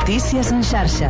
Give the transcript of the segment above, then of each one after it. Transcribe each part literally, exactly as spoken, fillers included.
Notícies en xarxa.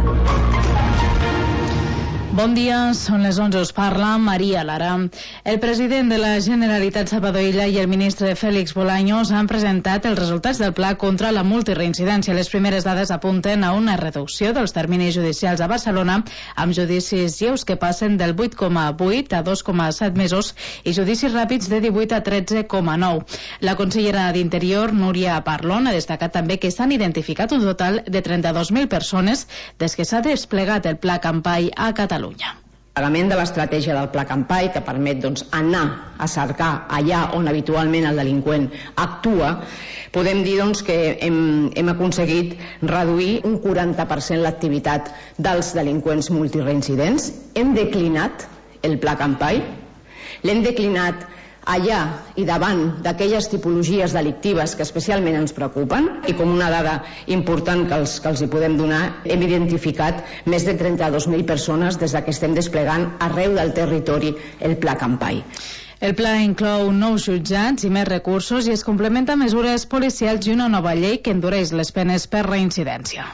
Bon dia, són les onze, us parla Maria Lara. El president de la Generalitat Salvador Illa i el ministre Félix Bolaños han presentat els resultats del pla contra la multireincidència. Les primeres dades apunten a una reducció dels terminis judicials a Barcelona, amb judicis lleus que passen del vuit coma vuit a dos coma set mesos i judicis ràpids de divuit a tretze coma nou. La consellera d'Interior, Núria Parlon, ha destacat també que s'han identificat un total de trenta-dos mil persones des que s'ha desplegat el pla Campai a Catalunya. L'element de l'estratègia del pla Campai, que permet doncs, anar a cercar allà on habitualment el delinqüent actua, podem dir doncs, que hem, hem aconseguit reduir un quaranta per cent l'activitat dels delinqüents multireincidents. Hem declinat el pla Campai, l'hem declinat allà i davant d'aquelles tipologies delictives que especialment ens preocupen, i com una dada important que els, que els hi podem donar, hem identificat més de trenta-dos mil persones des que estem desplegant arreu del territori el pla Campai. El pla inclou nous jutjats i més recursos i es complementa amb mesures policials i una nova llei que endureix les penes per reincidència.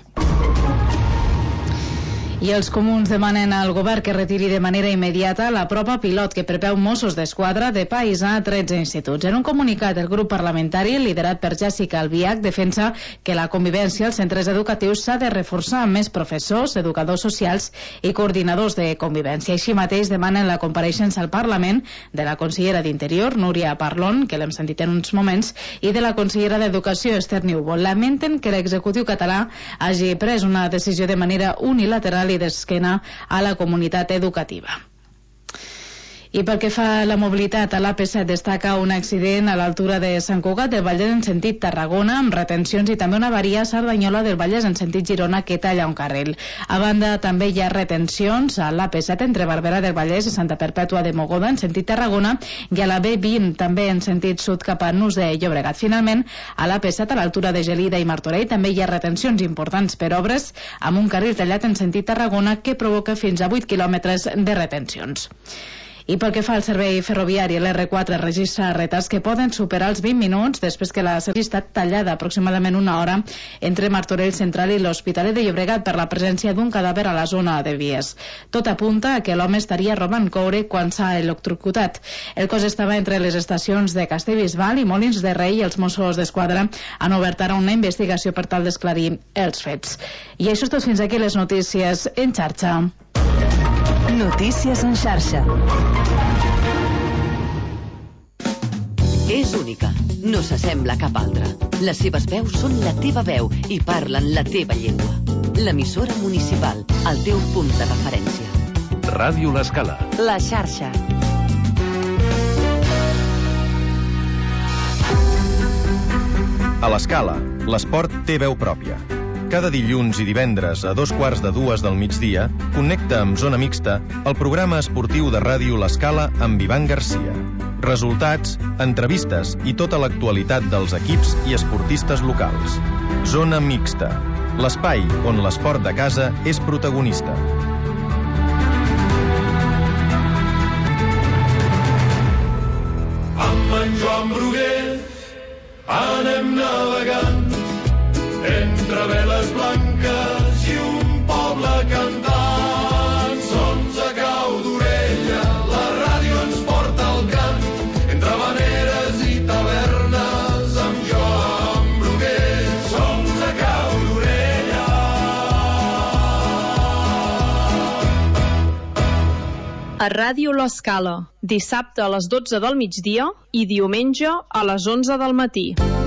I els comuns demanen al govern que retiri de manera immediata la prova pilot que preveu Mossos d'Esquadra de paisà a tretze instituts. En un comunicat, el grup parlamentari, liderat per Jessica Albiach, defensa que la convivència als centres educatius s'ha de reforçar amb més professors, educadors socials i coordinadors de convivència. Així mateix demanen la compareixença al Parlament de la consellera d'Interior, Núria Parlon, que l'hem sentit en uns moments, i de la consellera d'Educació, Esther Niubó. Lamenten que l'executiu català hagi pres una decisió de manera unilateral i d'esquena a la comunitat educativa. I pel que fa a la mobilitat, a l'A P set destaca un accident a l'altura de Sant Cugat del Vallès en sentit Tarragona, amb retencions, i també una avaria a Cerdanyola del Vallès en sentit Girona que talla un carril. A banda, també hi ha retencions a l'A P set entre Barberà del Vallès i Santa Perpètua de Mogoda en sentit Tarragona i a la B vint també en sentit sud cap a Nus de Llobregat. Finalment, a l'A P set a l'altura de Gelida i Martorell també hi ha retencions importants per obres, amb un carril tallat en sentit Tarragona que provoca fins a vuit quilòmetres de retencions. I pel que fa al servei ferroviari, l'R quatre registra retards que poden superar els vint minuts després que la servicio ha estat tallada aproximadament una hora entre Martorell Central i l'Hospitalet de Llobregat per la presència d'un cadàver a la zona de vies. Tot apunta a que l'home estaria robant coure quan s'ha electrocutat. El cos estava entre les estacions de Castellbisbal i Molins de Rei i els Mossos d'Esquadra han obert ara una investigació per tal d'esclarir els fets. I això és tot, fins aquí les notícies en xarxa. Notícies en xarxa. És única, no s'assembla a cap altra. Les seves veus són la teva veu i parlen la teva llengua. L'emissora municipal, el teu punt de referència. Ràdio L'Escala. La xarxa. A l'Escala, l'esport té veu pròpia. Cada dilluns i divendres a dos quarts de dues del migdia, connecta amb Zona Mixta el programa esportiu de Ràdio L'Escala amb Ivan Garcia. Resultats, entrevistes i tota l'actualitat dels equips i esportistes locals. Zona Mixta, l'espai on l'esport de casa és protagonista. Amb en Joan Bruguer anem navegant entre veles blanques i un poble cantant. Sons a cau d'orella, la ràdio ens porta al cant, entre maneres i tavernes amb Joan Bruguer. Sons a cau d'orella. A Ràdio L'Escala, dissabte a les dotze del migdia i diumenge a les onze del matí.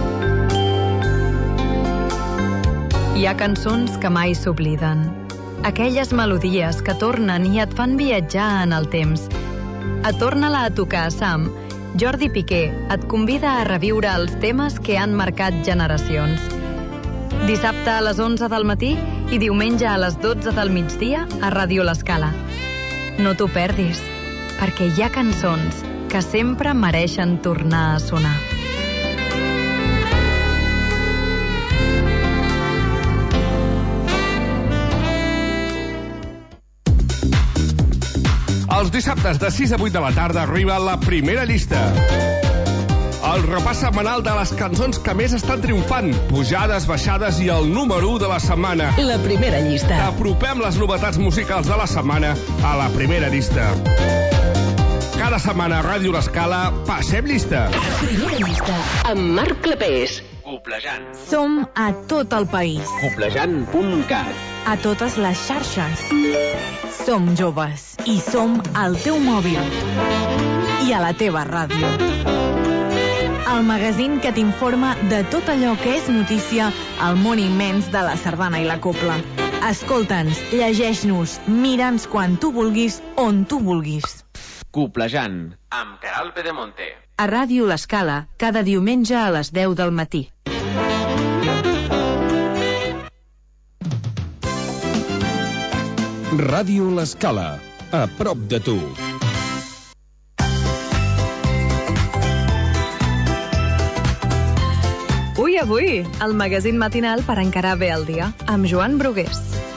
Hi ha cançons que mai s'obliden. Aquelles melodies que tornen i et fan viatjar en el temps. A Torna-la a tocar, Sam. Jordi Piqué et convida a reviure els temes que han marcat generacions. Dissabte a les onze del matí i diumenge a les dotze del migdia a Ràdio L'Escala. No t'ho perdis, perquè hi ha cançons que sempre mereixen tornar a sonar. Els dissabtes de sis a vuit de la tarda arriba la primera llista. El repàs setmanal de les cançons que més estan triomfant, pujades, baixades i el número u de la setmana. La primera llista. Apropem les novetats musicals de la setmana a la primera llista. Cada setmana a Ràdio L'Escala passem llista. Primera llista. Amb Marc Clapés. Coplejant. Som a tot el país. Coplejant punt cat. A totes les xarxes. Som joves i som al teu mòbil. I a la teva ràdio. El magazín que t'informa de tot allò que és notícia al món immens de la sardana i la copla. Escolta'ns, llegeix-nos, mira'ns quan tu vulguis, on tu vulguis. Coplejant, amb Queralt Pedemonte. A Ràdio L'Escala, cada diumenge a les deu del matí. Ràdio L'Escala, a prop de tu. Ui, avui, el magazín matinal per encarar bé el dia, amb Joan Brugués.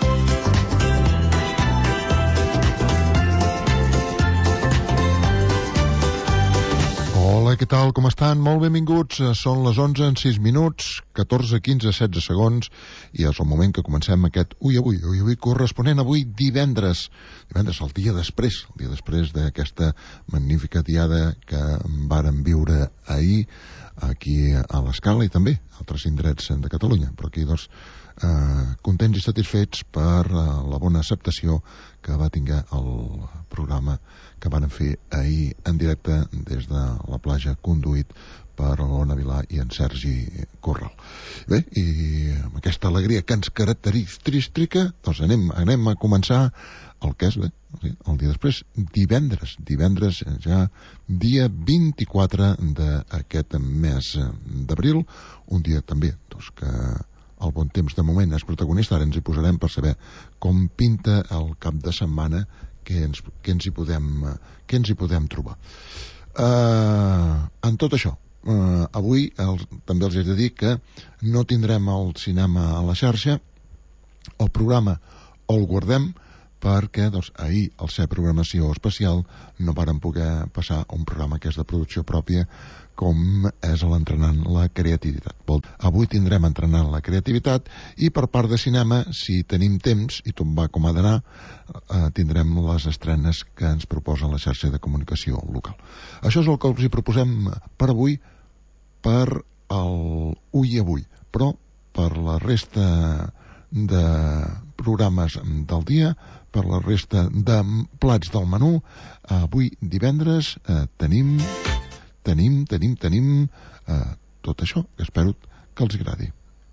Hola, què tal? Com estan? Molt benvinguts. Són les onze en sis minuts, catorze, quinze, setze segons, i és el moment que comencem aquest Ui Avui. Ui Avui corresponent avui divendres. Divendres, el dia després, el dia després d'aquesta magnífica diada que vàrem viure ahir aquí a l'Escala i també a altres indrets de Catalunya. Però aquí, doncs, eh, contents i satisfets per eh, la bona acceptació que va tinguer el programa que van fer ahir en directe des de la platja, conduït per l'Ona Vilà i en Sergi Corral. Bé, i amb aquesta alegria que ens característica, doncs anem, anem a començar el que és, bé, el dia després, divendres, divendres ja dia vint-i-quatre d'aquest mes d'abril, un dia també, doncs, que el bon temps de moment és protagonista. Ara ens hi posarem per saber com pinta el cap de setmana, què ens, què ens, hi, podem, què ens hi podem trobar. Uh, en tot això, uh, avui el, també els he de dir que no tindrem el cinema a la xarxa. El programa el guardem perquè, doncs, ahir, al ser programació especial, no vàrem poder passar un programa que és de producció pròpia, com és l'Entrenant la Creativitat. Avui tindrem Entrenant la Creativitat, i per part de cinema, si tenim temps, i tot va com ha d'anar, eh, tindrem les estrenes que ens proposa la xarxa de comunicació local. Això és el que els hi proposem per avui, per el Ui Avui, però per la resta de programes del dia, per la resta de plats del menú, avui divendres eh, tenim tenim, tenim, tenim eh, tot això, que espero que els agradi.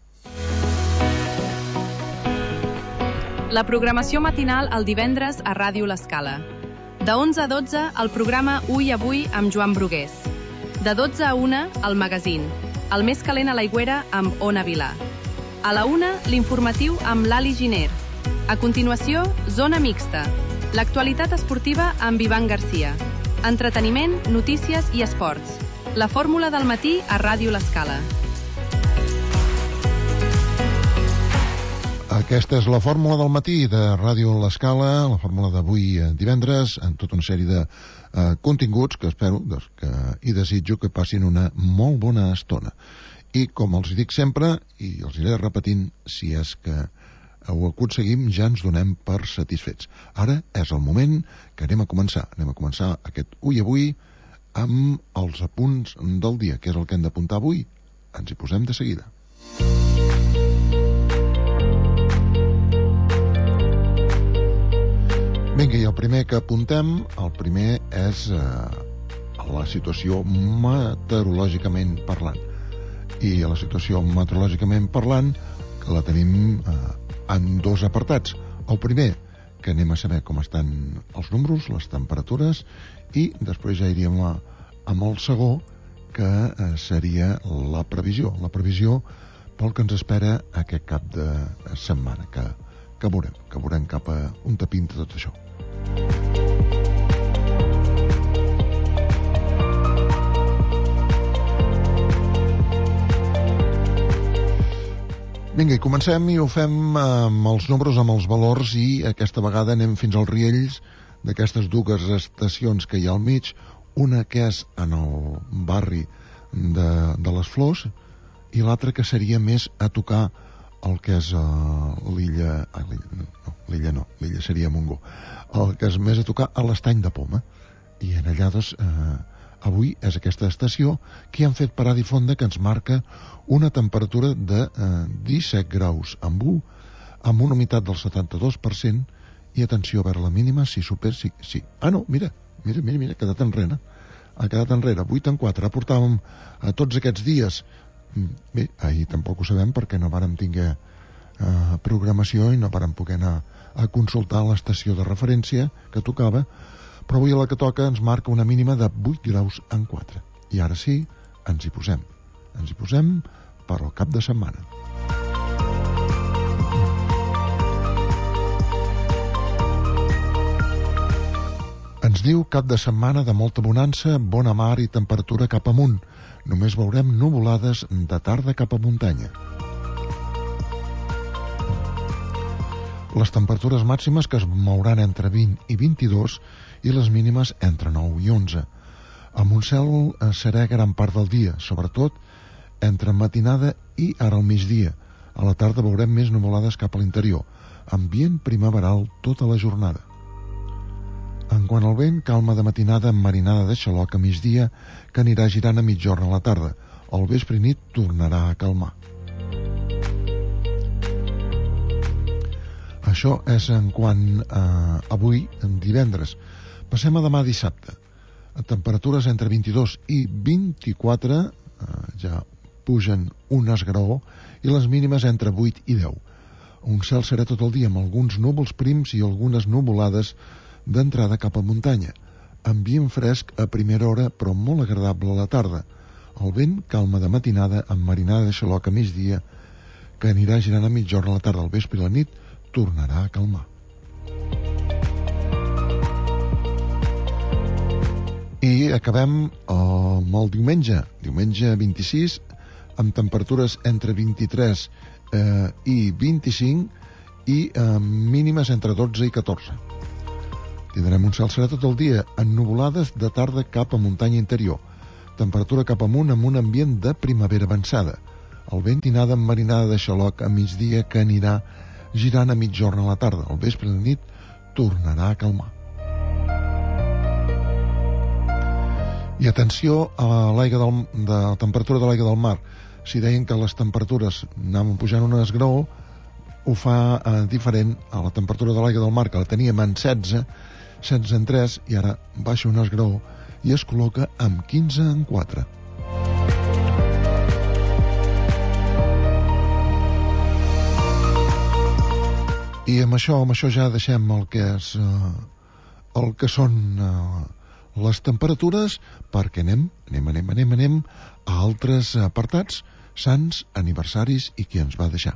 La programació matinal el divendres a Ràdio L'Escala. De onze a dotze, el programa Ui Avui amb Joan Brugués. De dotze a una, el magazín. El més calent a l'aigüera amb Ona Vilà. A la una, l'informatiu amb l'Ali Giner. A continuació, Zona Mixta. L'actualitat esportiva amb Ivan Garcia. Entreteniment, notícies i esports. La fórmula del matí a Ràdio L'Escala. Aquesta és la fórmula del matí de Ràdio L'Escala, la fórmula d'avui divendres, en tota una sèrie de eh, continguts que espero doncs, que, i desitjo que passin una molt bona estona. I com els dic sempre, i els iré repetint, si és que ho aconseguim, ja ens donem per satisfets. Ara és el moment que anem a començar. Anem a començar aquest Ui Avui amb els apunts del dia. Què és el que hem d'apuntar avui? Ens hi posem de seguida. Vinga, i el primer que apuntem, el primer és eh, la situació meteorològicament parlant. I la situació meteorològicament parlant, que la tenim eh, en dos apartats. El primer, que anem a saber com estan els números, les temperatures, i després ja iríem a, amb el segon, que eh, seria la previsió. La previsió pel que ens espera aquest cap de setmana, que, que veurem, que veurem cap a on te pinta tot això. Vinga, i comencem i ho fem amb els números, amb els valors, i aquesta vegada anem fins als riells d'aquestes dues estacions que hi ha al mig, una que és en el barri de, de les flors, i l'altre que seria més a tocar el que és uh, l'illa... Ah, l'illa no, l'illa no, l'illa seria Montgó. El que és més a tocar a l'Estany de Poma. I en allà, doncs, eh, avui és aquesta estació que han fet parar i fonda, que ens marca una temperatura de eh, disset graus amb u, amb una humitat del setanta-dos per cent, i atenció a veure la mínima, si super... Sí, sí. Ah, no, mira, mira, mira, mira, ha quedat enrere. Ha quedat enrere, vuit en quatre. Portàvem a tots aquests dies... Bé, ahir tampoc ho sabem perquè no vàrem tinguer eh, programació i no vàrem poder anar a consultar l'estació de referència que tocava, però avui a la que toca ens marca una mínima de vuit graus en quatre. I ara sí, ens hi posem. Ens hi posem per al cap de setmana. Ens diu cap de setmana de molta bonança, bona mar i temperatura cap amunt. Només veurem nuvolades de tarda cap a muntanya. Les temperatures màximes que es mouran entre vint i vint-i-dos i les mínimes entre nou i onze. Amb un cel serè gran part del dia, sobretot entre matinada i ara al migdia. A la tarda veurem més nuvolades cap a l'interior. Ambient primaveral tota la jornada. En quant al vent, calma de matinada amb marinada de xaloc a migdia, que anirà girant a mitjorn a la tarda. Al vespre i nit tornarà a calmar. Això és en quant a avui, en divendres. Passem a demà dissabte. A temperatures entre vint-i-dos i vint-i-quatre, eh, ja pugen un esgraó, i les mínimes entre vuit i deu. Un cel serà tot el dia amb alguns núvols prims i algunes nuvolades d'entrada cap a muntanya. Ambient fresc a primera hora, però molt agradable a la tarda. El vent, calma de matinada, amb marinada de xaloc a migdia, que anirà girant a mitjorn a la tarda. Al vespre i la nit tornarà a calmar. I acabem amb el diumenge, diumenge vint-i-sis, amb temperatures entre vint-i-tres eh, i vint-i-cinc i eh, mínimes entre dotze i catorze. Tindrem un cel serè tot el dia, ennuvolades de tarda cap a muntanya interior. Temperatura cap amunt amb un ambient de primavera avançada. El vent tinada amb marinada de xaloc a migdia que anirà girant a mitjorn a la tarda. Al vespre i la nit tornarà a calmar. I atenció a l'aigua del, de la temperatura de l'aigua del mar. Si deien que les temperatures anaven pujant un esgraó, ho fa eh, diferent a la temperatura de l'aigua del mar, que la teníem en setze, setze en tres, i ara baixa un esgraó i es col·loca amb quinze en quatre. I amb això, amb això ja deixem el que és eh, el que són eh, les temperatures, perquè anem, anem, anem, anem, anem a altres apartats, sants, aniversaris i qui ens va deixar.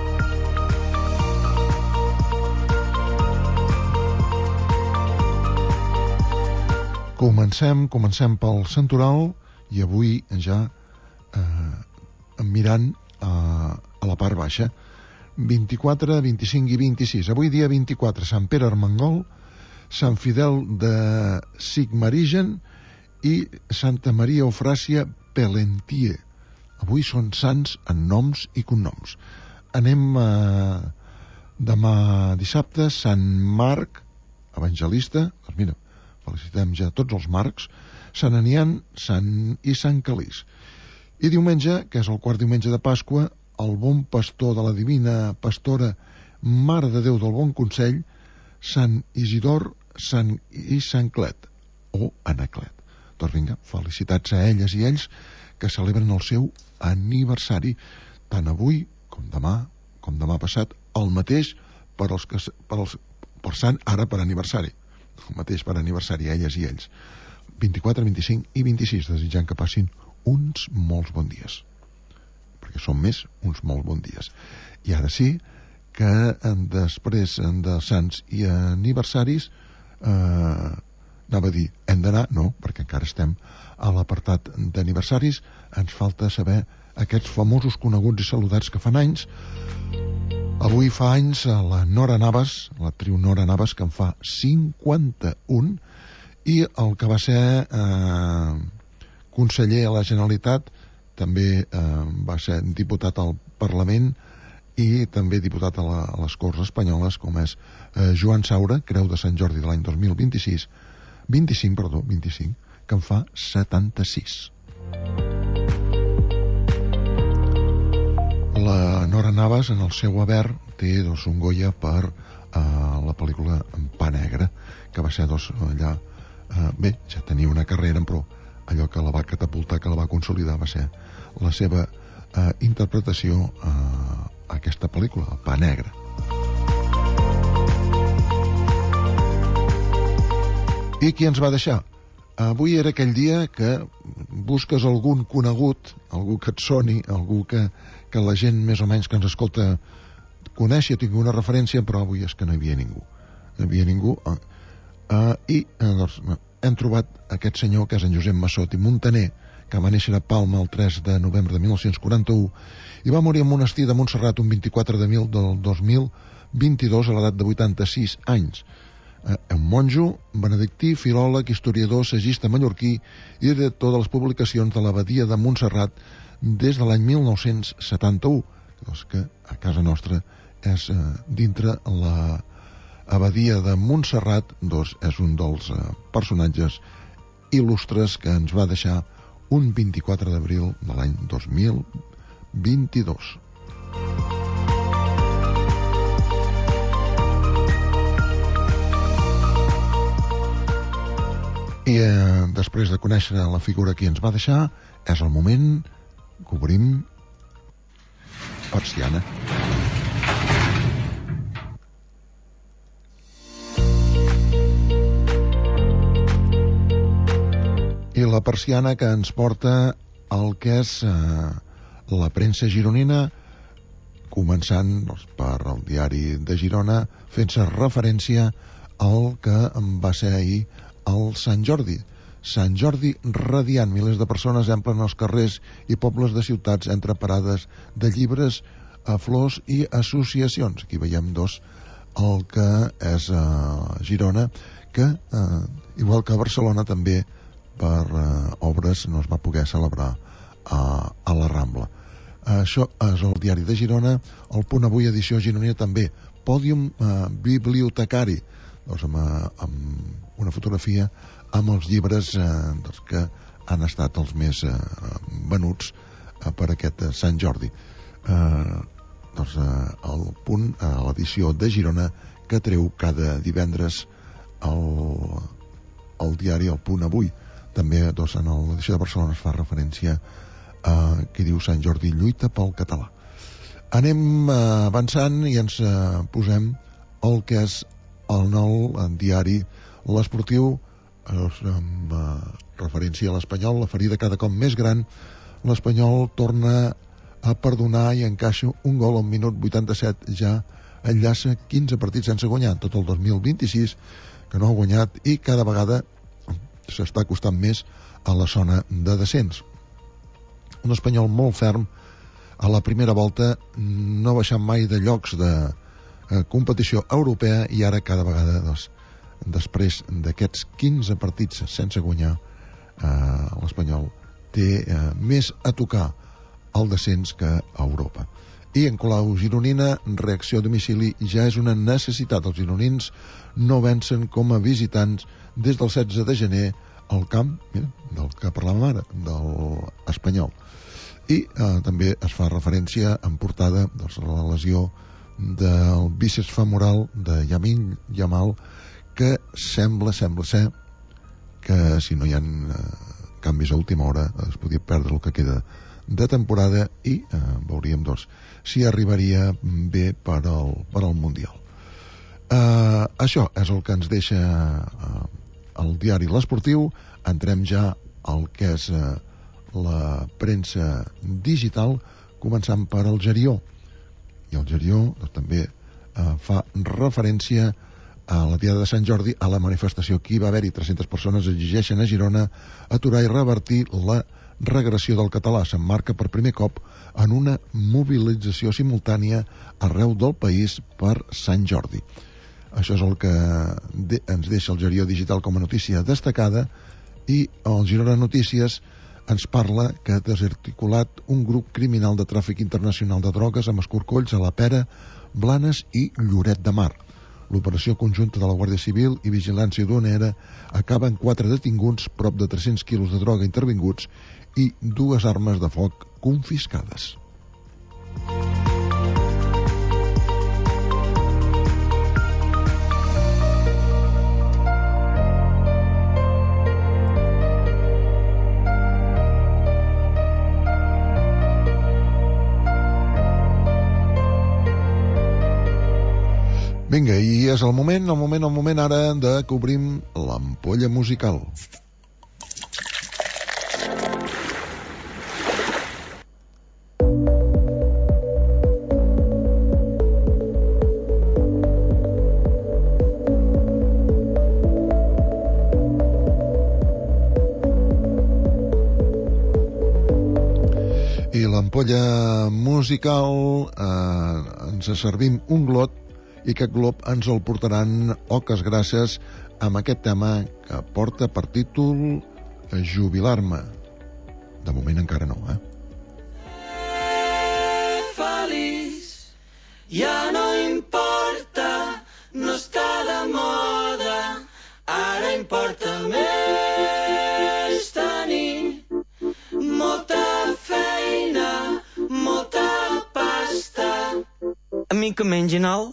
Comencem, comencem pel Santoral i avui ja eh, mirant eh, a la part baixa. vint-i-quatre, vint-i-cinc i vint-i-sis. Avui dia vint-i-quatre, Sant Pere Armengol, Sant Fidel de Sigmarigen i Santa Maria Eufràsia Pelentier. Avui són sants en noms i cognoms. Anem a demà dissabte, Sant Marc Evangelista, doncs mira, felicitem ja tots els Marcs, Sant Anian, Sant i Sant Calís. I diumenge, que és el quart diumenge de Pasqua, el bon pastor de la divina pastora Mare de Déu del Bon Consell, Sant Isidor, Sant i Sant Clet, o Anaclet. Doncs vinga, felicitats a elles i ells que celebren el seu aniversari, tant avui com demà, com demà passat, el mateix per als que, per als, per Sant, ara per aniversari. El mateix per aniversari, elles i ells. vint-i-quatre, vint-i-cinc i vint-i-sis, desitjant que passin uns molts bons dies. Perquè són més uns molts bons dies. I ara sí que després de Sants i aniversaris, eh, anava a dir, hem d'anar, no, perquè encara estem a l'apartat d'aniversaris, ens falta saber aquests famosos coneguts i saludats que fan anys. Avui fa anys la Nora Navas, la trio Nora Navas, que en fa cinquanta-un, i el que va ser eh, conseller a la Generalitat, també eh, va ser diputat al Parlament i també diputat a, la, a les Corts Espanyoles, com és eh, Joan Saura, Creu de Sant Jordi de l'any dos mil vint-i-sis, vint-i-cinc, perdó, vint-i-cinc, que en fa setanta-sis. La Nora Navas, en el seu haver, té doncs, un Goya per eh, la pel·lícula Pa Negre, que va ser doncs, allà... Eh, bé, ja tenia una carrera, però allò que la va catapultar, que la va consolidar, va ser la seva eh, interpretació a eh, aquesta pel·lícula, Pa Negre. I qui ens va deixar? Avui era aquell dia que busques algun conegut, algú que et soni, algú que, que la gent més o menys que ens escolta coneixi o tingui una referència, però avui és que no hi havia ningú. No hi havia ningú. Uh, uh, I uh, doncs, hem trobat aquest senyor, que és en Josep Massot i Montaner, que va néixer a Palma el tres de novembre de mil nou-cents quaranta-u i va morir al monestir de Montserrat un vint-i-quatre d'abril del dos mil vint-i-dos a l'edat de vuitanta-sis anys. Eh, un monjo, benedictí, filòleg, historiador, sagista mallorquí i director de les publicacions de l'Abadia de Montserrat des de l'any mil nou-cents setanta-u, doncs que a casa nostra és eh, dintre la Abadia de Montserrat, doncs és un dels eh, personatges il·lustres que ens va deixar un vint-i-quatre d'abril de l'any dos mil vint-i-dos. I eh, després de conèixer la figura que ens va deixar, és el moment que obrim persiana. I la persiana que ens porta el que és eh, la premsa gironina, començant doncs, per el diari de Girona, fent-se referència al que va ser ahir el Sant Jordi. Sant Jordi radiant, milers de persones omplen els carrers i pobles de ciutats entre parades de llibres, a flors i associacions. Aquí veiem dos, el que és eh, Girona, que eh, igual que a Barcelona també per eh, obres no es va poder celebrar a, a la Rambla. Això és el diari de Girona. El Punt Avui, edició gironina també. Pòdium eh, bibliotecari, doncs amb, amb una fotografia amb els llibres eh, doncs que han estat els més eh, venuts eh, per aquest eh, Sant Jordi. Eh, doncs eh, el Punt, eh, l'edició de Girona, que treu cada divendres el, el diari El Punt Avui. També doncs, en l'edició de Barcelona es fa referència a qui diu Sant Jordi lluita pel català. Anem eh, avançant i ens eh, posem el que és el nou en diari L'Esportiu, doncs, amb eh, referència a l'Espanyol, la ferida cada cop més gran. L'Espanyol torna a perdonar i encaixa un gol al minut vuitanta-set, ja enllaça quinze partits sense guanyar tot el dos mil vint-i-sis, que no ha guanyat, i cada vegada s'està costant més a la zona de descens. Un Espanyol molt ferm a la primera volta, no baixant mai de llocs de eh, competició europea, i ara cada vegada doncs, després d'aquests quinze partits sense guanyar, eh, l'Espanyol té eh, més a tocar el descens que a Europa. I en clau gironina, reacció a domicili ja és una necessitat. Els gironins no vencen com a visitants des del setze de gener al camp, mira, del que parlàvem ara, del Espanyol. I eh, també es fa referència en portada doncs, a la lesió del bíceps femoral de Yamin Yamal, que sembla, sembla ser que si no hi ha eh, canvis a última hora es podria perdre el que queda de temporada, i eh, veuríem doncs, si arribaria bé per al, per al Mundial. Eh, això és el que ens deixa eh, el diari L'Esportiu. Entrem ja al que és eh, la premsa digital, començant per el Gerió. I el Gerió doncs, també eh, fa referència a la Diada de Sant Jordi, a la manifestació que hi va haver-hi. tres-centes persones exigeixen a Girona aturar i revertir la regressió del català. S'emmarca per primer cop en una mobilització simultània arreu del país per Sant Jordi. Això és el que de, ens deixa el Gerió Digital com a notícia destacada. I el Girona Notícies ens parla que ha desarticulat un grup criminal de tràfic internacional de drogues amb escorcolls a la Pera, Blanes i Lloret de Mar. L'operació conjunta de la Guàrdia Civil i Vigilància Duanera acaba en quatre detinguts, prop de tres-cents quilos de droga intervinguts i dues armes de foc confiscades. Vinga, i és el moment, el moment, el moment ara de que obrim l'ampolla musical. I l'ampolla musical eh, ens servim un glot i aquest glop ens el portaran Oques Grasses amb aquest tema que porta per títol Jubilar-me. De moment encara no, eh? Feliç, ja no importa, no està de moda, ara importa més tenir molta feina, molta pasta. A mi que mengin el...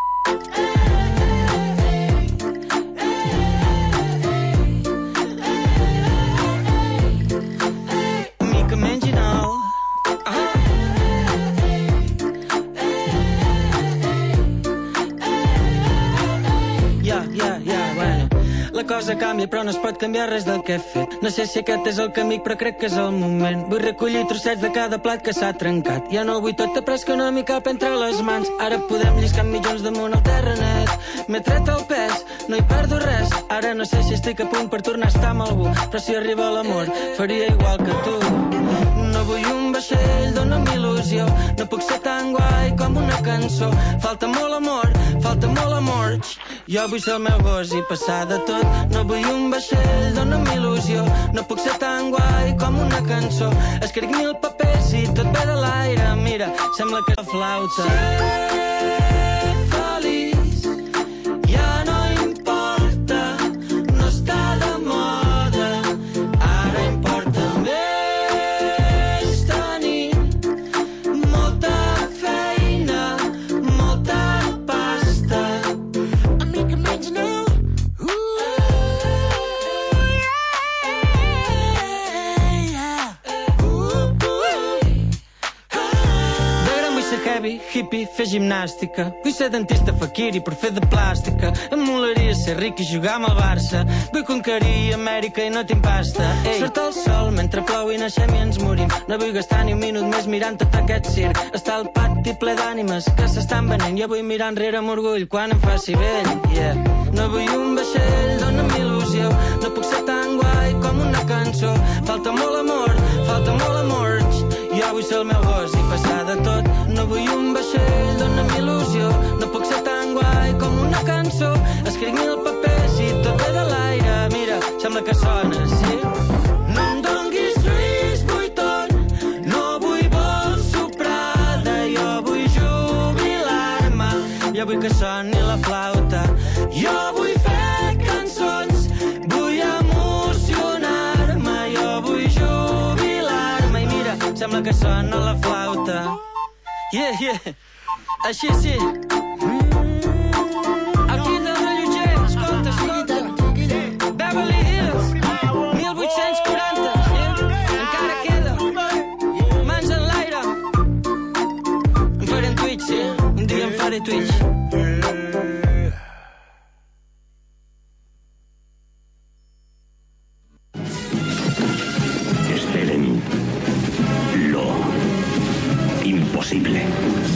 La cosa canvia però no es pot canviar res del que he fet. No sé si aquest és el camí però crec que és el moment. Vull recollir trossets de cada plat que s'ha trencat. Ja no vull tot après que no m'hi cap entre les mans. Ara podem lliscar mitjons damunt el terra net. M'he tret el pes, no hi perdo res. Ara no sé si estic a punt per tornar a estar amb algú, però si arriba l'amor faria igual que tu. No vull un vaixell, dona'm il·lusió. No puc ser tan guai com una cançó. Falta molt amor, falta molt amor. Jo vull ser el meu gos i passar de tot. No vull un vaixell, dona'm il·lusió. No puc ser tan guai com una cançó. Escric mil papers i tot ve de l'aire. Mira, sembla que la flauta. Ser feliç ja no importa, no està de moda. Ara importa més tenir molta feina, molta pasta. A mi que menys no. Heavy, hippie, fer gimnàstica. Vull ser dentista faquiri per fer de plàstica. Em molaria ser ric i jugar amb el Barça. Vull conquerir Amèrica i no tinc pasta. Ei, surt el sol mentre plou i naixem i ens morim. No vull gastar ni un minut més mirant tot aquest circ. Està el pati ple d'ànimes que s'estan venent. Jo vull mirar enrere amb orgull quan em faci vell. Yeah. No vull un vaixell, dona'm il·lusió. No puc ser tan guai com una cançó. Falta molt amor, falta molt amor. Jo vull ser el meu gos i passar de tot. No vull un vaixell, dona'm il·lusió. No puc ser tan guai com una cançó. Escric mil papers i tot ve de l'aire. Mira, sembla que sona, sí? No em donguis Lluís Vuitton, no vull vol soprada. Jo vull jubilar-me. Jo vull que soni la flauta. Jo vull fer cançons, vull emocionar-me. Jo vull jubilar-me. I mira, sembla que sona la flauta. Yeah, yeah, així sí. Aquí del rellotger, escolta, escolta. Beverly Hills, mil vuit-cents quaranta, yeah? Encara queda. Mans en l'aire. Em faré en Twitch, sí? Un dia em faré Twitch. Esperen lo imposible.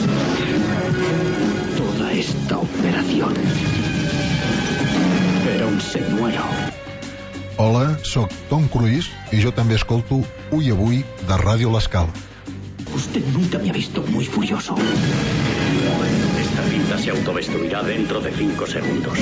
Toda esta operación era un señuelo. Hola, sóc Tom Cruise i jo també escolto Ui Avui de Ràdio L'Escala. Usted nunca me ha visto muy furioso. Esta cinta se autodestruirá dentro de cinco segundos.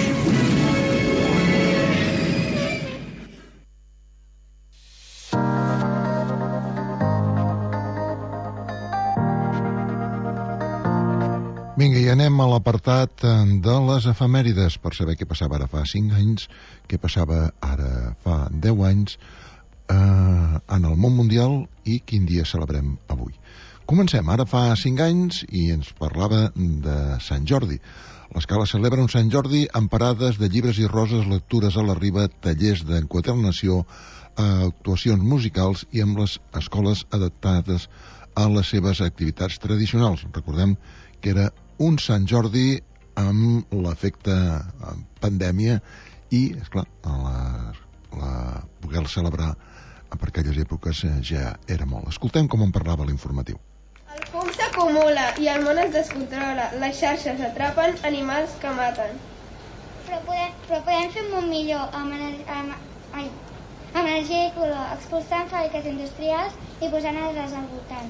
Vinga, i anem a l'apartat de les efemèrides per saber què passava ara fa cinc anys, què passava ara fa deu anys eh, en el món mundial i quin dia celebrem avui. Comencem, ara fa cinc anys i ens parlava de Sant Jordi. L'Escala celebra un Sant Jordi amb parades de llibres i roses, lectures a la riba, tallers d'enquadernació, actuacions musicals i amb les escoles adaptades a les seves activitats tradicionals. Recordem que era un Sant Jordi amb l'efecte pandèmia i, esclar, la, la poder celebrar per aquelles èpoques ja era molt. Escoltem com en parlava l'informatiu. El fum s'acumula i el món es descontrola. Les xarxes atrapen animals que maten. Però podem, però podem fer un món millor amb, amb, ai, amb energia i color, expulsant fàbriques industrials i posant arbres al voltant.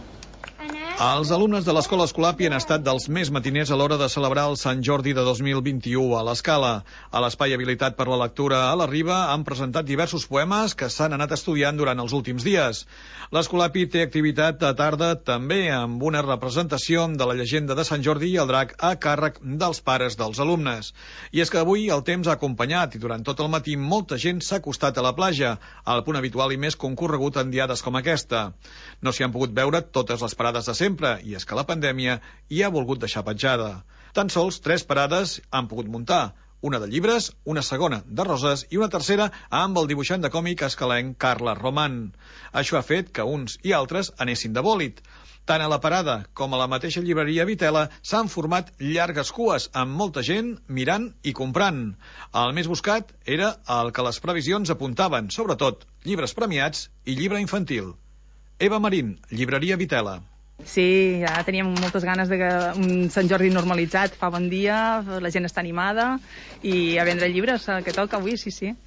Els alumnes de l'Escola Escolapi han estat dels més matiners a l'hora de celebrar el Sant Jordi de dos mil vint-i-u a l'Escala. A l'espai habilitat per la lectura a la Riba han presentat diversos poemes que s'han anat estudiant durant els últims dies. L'Escolapi té activitat de tarda també amb una representació de la llegenda de Sant Jordi i el drac a càrrec dels pares dels alumnes. I és que avui el temps ha acompanyat i durant tot el matí molta gent s'ha acostat a la platja, al punt habitual i més concorregut en diades com aquesta. No s'hi han pogut veure totes les parades de sempre, i és que la pandèmia hi ha volgut deixar petjada. Tan sols tres parades han pogut muntar, una de llibres, una segona de roses i una tercera amb el dibuixant de còmic escalenc Carles Roman. Això ha fet que uns i altres anessin de bòlit. Tant a la parada com a la mateixa llibreria Vitela s'han format llargues cues amb molta gent mirant i comprant. El més buscat era el que les previsions apuntaven, sobretot llibres premiats i llibre infantil. Eva Marín, llibreria Vitela. Sí, ja teníem moltes ganes de que un Sant Jordi normalitzat, fa bon dia, la gent està animada i a vendre llibres, que toca avui, sí, sí.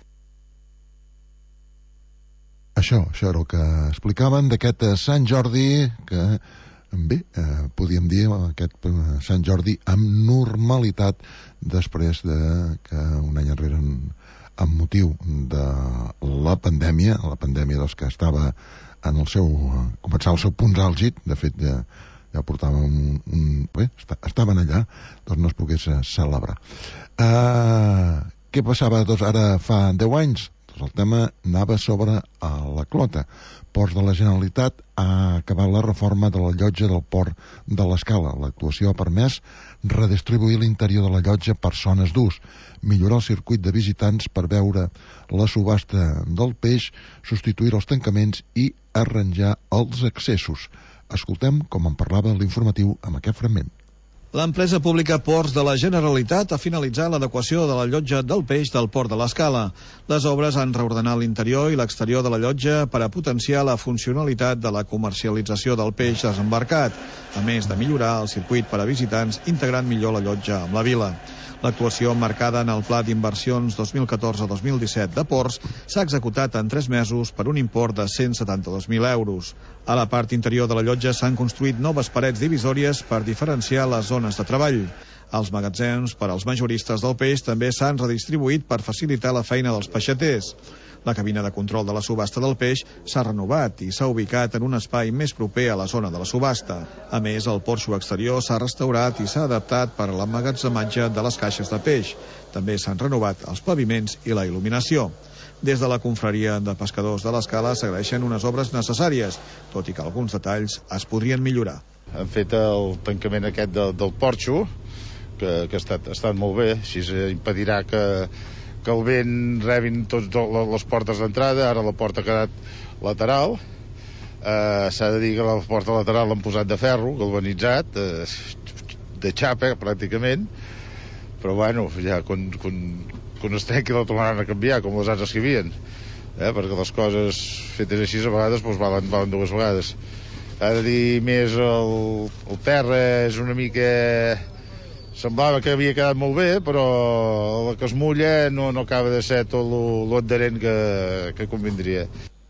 Això, això era el que explicaven d'aquest Sant Jordi que, bé, eh, podíem dir aquest Sant Jordi amb normalitat després de que un any enrere amb motiu de la pandèmia, la pandèmia dels que estava en el seu, començar el seu punt àlgid, de fet ja, ja portàvem un, un bé, estaven allà, doncs no es pogués celebrar. Uh, què passava doncs ara fa deu anys? Doncs el tema anava sobre a la Clota. Ports de la Generalitat ha acabat la reforma de la llotja del port de l'Escala. L'actuació ha permès redistribuir l'interior de la llotja per zones d'ús, millorar el circuit de visitants per veure la subhasta del peix, substituir els tancaments i arranjar els accessos. Escoltem com en parlava l'informatiu amb aquest fragment. L'empresa pública Ports de la Generalitat ha finalitzat l'adequació de la llotja del peix del port de l'Escala. Les obres han reordenat l'interior i l'exterior de la llotja per a potenciar la funcionalitat de la comercialització del peix desembarcat, a més de millorar el circuit per a visitants integrant millor la llotja amb la vila. L'actuació emmarcada en el Pla d'Inversions dos mil catorze dos mil disset de Ports s'ha executat en tres mesos per un import de cent setanta-dos mil euros. A la part interior de la llotja s'han construït noves parets divisòries per diferenciar les zones de treball. Els magatzems per als majoristes del peix també s'han redistribuït per facilitar la feina dels peixaters. La cabina de control de la subhasta del peix s'ha renovat i s'ha ubicat en un espai més proper a la zona de la subhasta. A més, el porxo exterior s'ha restaurat i s'ha adaptat per a l'emmagatzematge de les caixes de peix. També s'han renovat els paviments i la il·luminació. Des de la confraria de pescadors de l'Escala s'agraeixen unes obres necessàries, tot i que alguns detalls es podrien millorar. Han fet el tancament aquest del, del porxo, que, que ha estat, ha estat molt bé, així impedirà que que el vent rebin tots les portes d'entrada. Ara la porta ha quedat lateral, eh, s'ha de dir que la porta lateral l'han posat de ferro galvanitzat, eh, de xapa pràcticament, però bueno, ja quan, quan, quan es trenqui la tornaran a canviar com les altres que hi havien, eh, perquè les coses fetes així a vegades doncs, valen, valen dues vegades. Ha de dir més el, el terra és una mica... Semblava que havia quedat molt bé, però la que es mulla no, no acaba de ser tot l'adherent que, que convindria.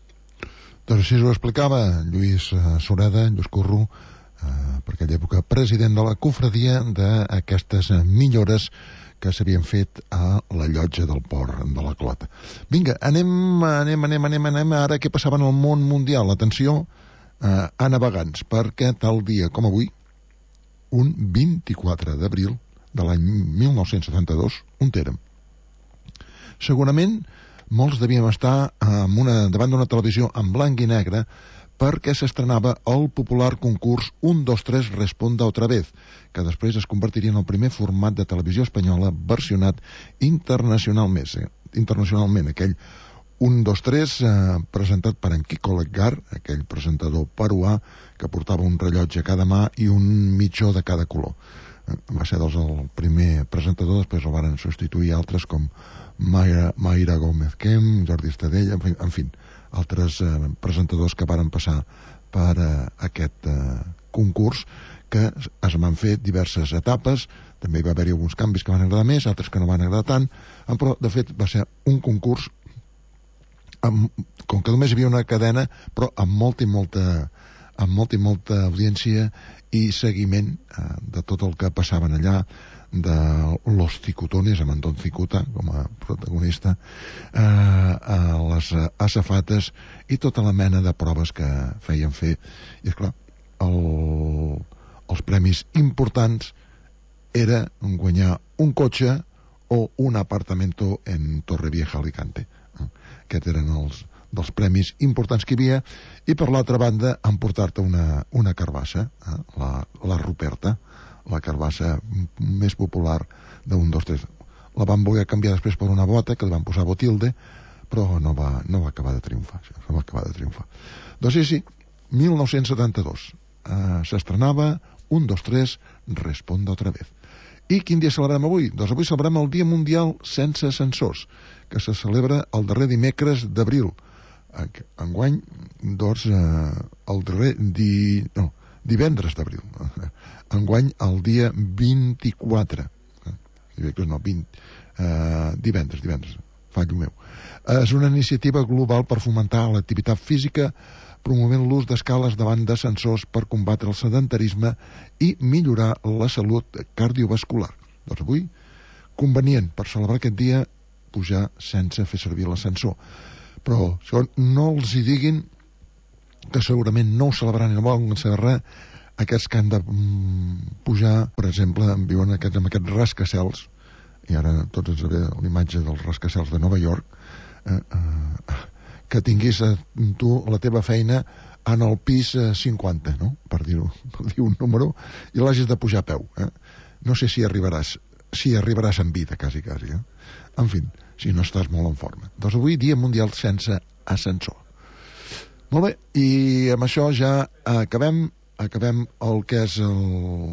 Doncs així ho explicava Lluís Sureda, Lluís Curro, eh, per aquella època president de la confraria d'aquestes millores que s'havien fet a la llotja del port de la Clota. Vinga, anem, anem, anem, anem, anem ara què passava en el món mundial. Atenció eh, a navegants, perquè tal dia com avui, un vint-i-quatre d'abril de l'any mil nou-cents setanta-dos, on érem. Segurament molts devíem estar amb una, davant d'una televisió en blanc i negre perquè s'estrenava el popular concurs un, dos, tres, responda otra vez, que després es convertiria en el primer format de televisió espanyola versionat internacionalment, eh? internacionalment aquell un, dos, tres, eh, presentat per en Kiko Leggar, aquell presentador peruà que portava un rellotge a cada mà i un mitjó de cada color. Eh, va ser doncs el primer presentador, després el van substituir altres com Mayra, Mayra Gómez Kem, Jordi Estadella, en fi, en fi altres eh, presentadors que varen passar per eh, aquest eh, concurs, que es van fer diverses etapes. També hi va haver-hi alguns canvis que van agradar més, altres que no van agradar tant, però de fet va ser un concurs amb, com que només hi havia una cadena, però amb molta i molta amb molta i molta audiència i seguiment eh, de tot el que passaven allà, de Los Cicutones, amb Anton Cicuta com a protagonista, eh, a les azafates i tota la mena de proves que feien fer. I esclar, el, els premis importants era guanyar un cotxe o un apartamento en Torrevieja, Alicante. Aquests eren els dels premis importants que hi havia, i per l'altra banda emportar-te una, una carbassa, eh? la, la Ruperta, la carbassa més popular d'un, dos, tres. La van voler canviar després per una bota, que li van posar Botilde, però no va, no va acabar de triomfar. No va acabar de triomfar. Doncs sí, sí, mil nou-cents setanta-dos. Eh, s'estrenava un, dos, tres, responda otra vez. I quin dia celebrem avui? Doncs avui celebrem el Dia Mundial Sense Ascensors, que se celebra el darrer dimecres d'abril. Enguany, doncs, eh, el darrer di... no, divendres d'abril. Enguany, el dia vint-i-quatre. Divendres, no, vint. Eh, divendres, divendres. Fallo meu. És una iniciativa global per fomentar l'activitat física, promovent l'ús d'escales davant d'ascensors per combatre el sedentarisme i millorar la salut cardiovascular. Doncs avui, convenient per celebrar aquest dia, pujar sense fer servir l'ascensor. Però segon, no els hi diguin que segurament no ho celebraran i no volen saber res, aquests que han de mm, pujar, per exemple, viuen aquests, amb aquests rascacels, i ara tots ens ve l'imatge dels rascacels de Nova York, eh, eh, que tinguis a tu la teva feina en el pis cinquanta, no? Per dir-ho, per dir un número, i l'hagis de pujar a peu. Eh? No sé si arribaràs, si arribaràs en vida, quasi, quasi. Eh? En fi, si no estàs molt en forma. Doncs avui, Dia Mundial Sense Ascensor. Molt bé, i amb això ja acabem, acabem el que és el...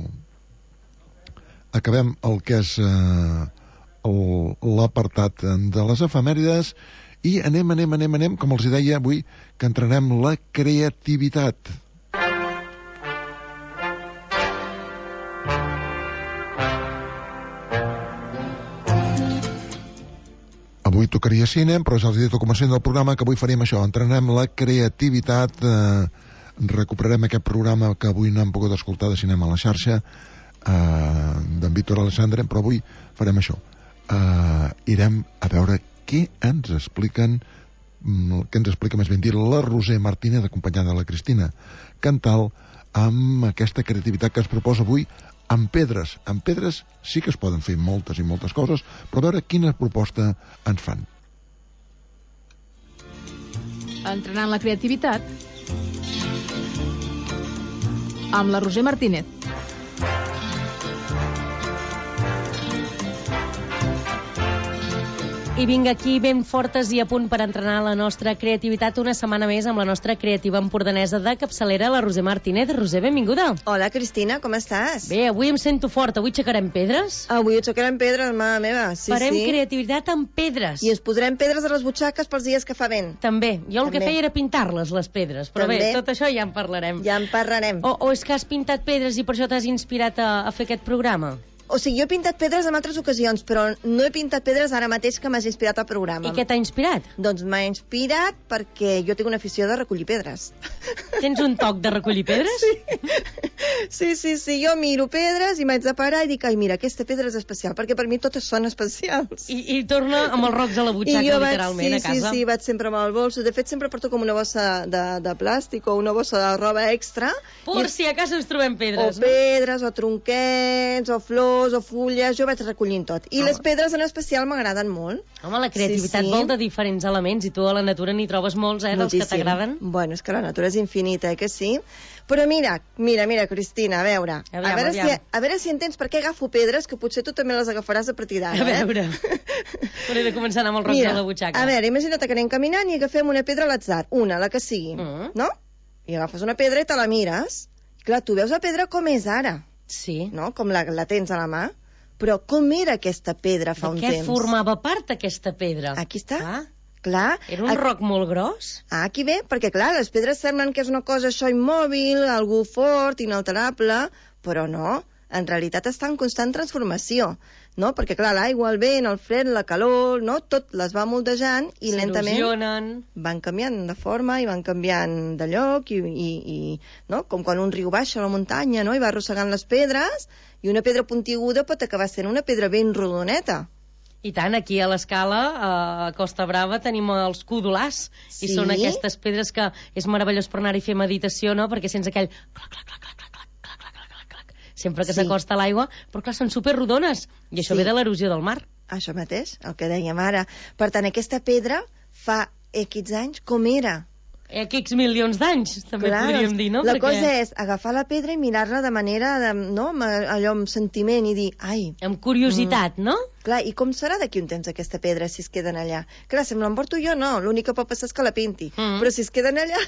acabem el que és eh, l'apartat de les efemèrides, i anem, anem, anem, anem, com els deia avui, que entrenem la creativitat. Avui tocaria cine, però ja els he dit al començament del programa que avui faríem això, entrenem la creativitat, eh, recuperarem aquest programa que avui no hem pogut escoltar de cinema a la xarxa, eh, d'en Víctor Alessandre, però avui farem això. Eh, irem a veure què ens expliquen, què ens explica més ben dir la Roser Martínez, acompanyada de la Cristina Cantal, amb aquesta creativitat que es proposa avui amb pedres. Amb pedres sí que es poden fer moltes i moltes coses, però a veure quina proposta ens fan. Entrenant la creativitat amb la Roser Martínez. I vinc aquí ben fortes i a punt per entrenar la nostra creativitat una setmana més amb la nostra creativa empordanesa de capçalera, la Roser Martínez. Roser, benvinguda. Hola, Cristina, com estàs? Bé, avui em sento fort. Avui aixecarem pedres? Avui aixecarem pedres, mama meva. Sí, Farem sí. creativitat amb pedres. I es posarem pedres a les butxaques pels dies que fa vent. També. Jo el També. que feia era pintar-les, les pedres. Però També. bé, tot això ja en parlarem. Ja en parlarem. O, o és que has pintat pedres i per això t'has inspirat a, a fer aquest programa? O sigui, jo he pintat pedres en altres ocasions, però no he pintat pedres ara mateix que m'has inspirat al programa. I què t'ha inspirat? Doncs m'ha inspirat perquè jo tinc una afició de recollir pedres. Tens un toc de recollir pedres? Sí, sí, sí, sí. Jo miro pedres i m'haig de parar i dic, ai, mira, aquesta pedra és especial, perquè per mi totes són especials. I, i torna amb els rocs a la butxaca, literalment, vaig, sí, a casa. Sí, sí, vaig sempre amb el bolso. De fet, sempre porto com una bossa de, de plàstic o una bossa de roba extra. Per i... si a casa ens trobem pedres, o no? pedres, o tronquets, o flors, o fulles, jo vaig recollint tot. I Home. les pedres en especial m'agraden molt. Home, la creativitat sí, sí. vol de diferents elements i tu a la natura n'hi trobes molts, eh, dels Moltíssim. que t'agraden. Bueno, és que la natura és infinita, eh, que sí? Però mira, mira, mira, Cristina, a veure, aviam, a, veure si, a veure si entens per què agafo pedres, que potser tu també les agafaràs a partir d'ara. A veure, eh? Però he de començar a anar amb els rocs mira, a la butxaca. A veure, imagina't que anem caminant i agafem una pedra a l'atzar, una, la que sigui, mm. no? I agafes una pedra i te la mires. Clar, tu veus la pedra com és ara. Sí. No? Com la, la tens a la mà. Però com era aquesta pedra fa un temps? De què temps? formava part aquesta pedra? Aquí està. Ah. Clar. Era un a... roc molt gros? Ah, aquí ve, perquè clar, les pedres semblen que és una cosa això immòbil, algú fort, inalterable, però no. En realitat està en constant transformació, no? Perquè, clar, l'aigua, el vent, el fred, la calor, no? Tot les va moldejant i lentament van canviant de forma i van canviant de lloc i, i, i no? Com quan un riu baixa a la muntanya, no? I va arrossegant les pedres i una pedra puntiaguda pot acabar sent una pedra ben rodoneta. I tant, aquí a l'Escala, a Costa Brava, tenim els codolars, sí? I són aquestes pedres que és meravellós per anar-hi a fer meditació, no? Perquè sents aquell clac, clac, clac, clac, sempre que sí. s'acosta a l'aigua, però clar, són superrodones, i això sí. ve de l'erosió del mar. Això mateix, el que dèiem ara. Per tant, aquesta pedra fa X anys com era. X milions d'anys, també clar, podríem dir, no? La Perquè... cosa és agafar la pedra i mirar-la de manera, de, no? allò amb sentiment i dir, ai... Amb curiositat, mm. no? Clar, i com serà d'aquí un temps aquesta pedra si es queden allà? Clar, si me l'emporto jo, no, l'únic que pot passar és que la pinti, mm. però si es queden allà...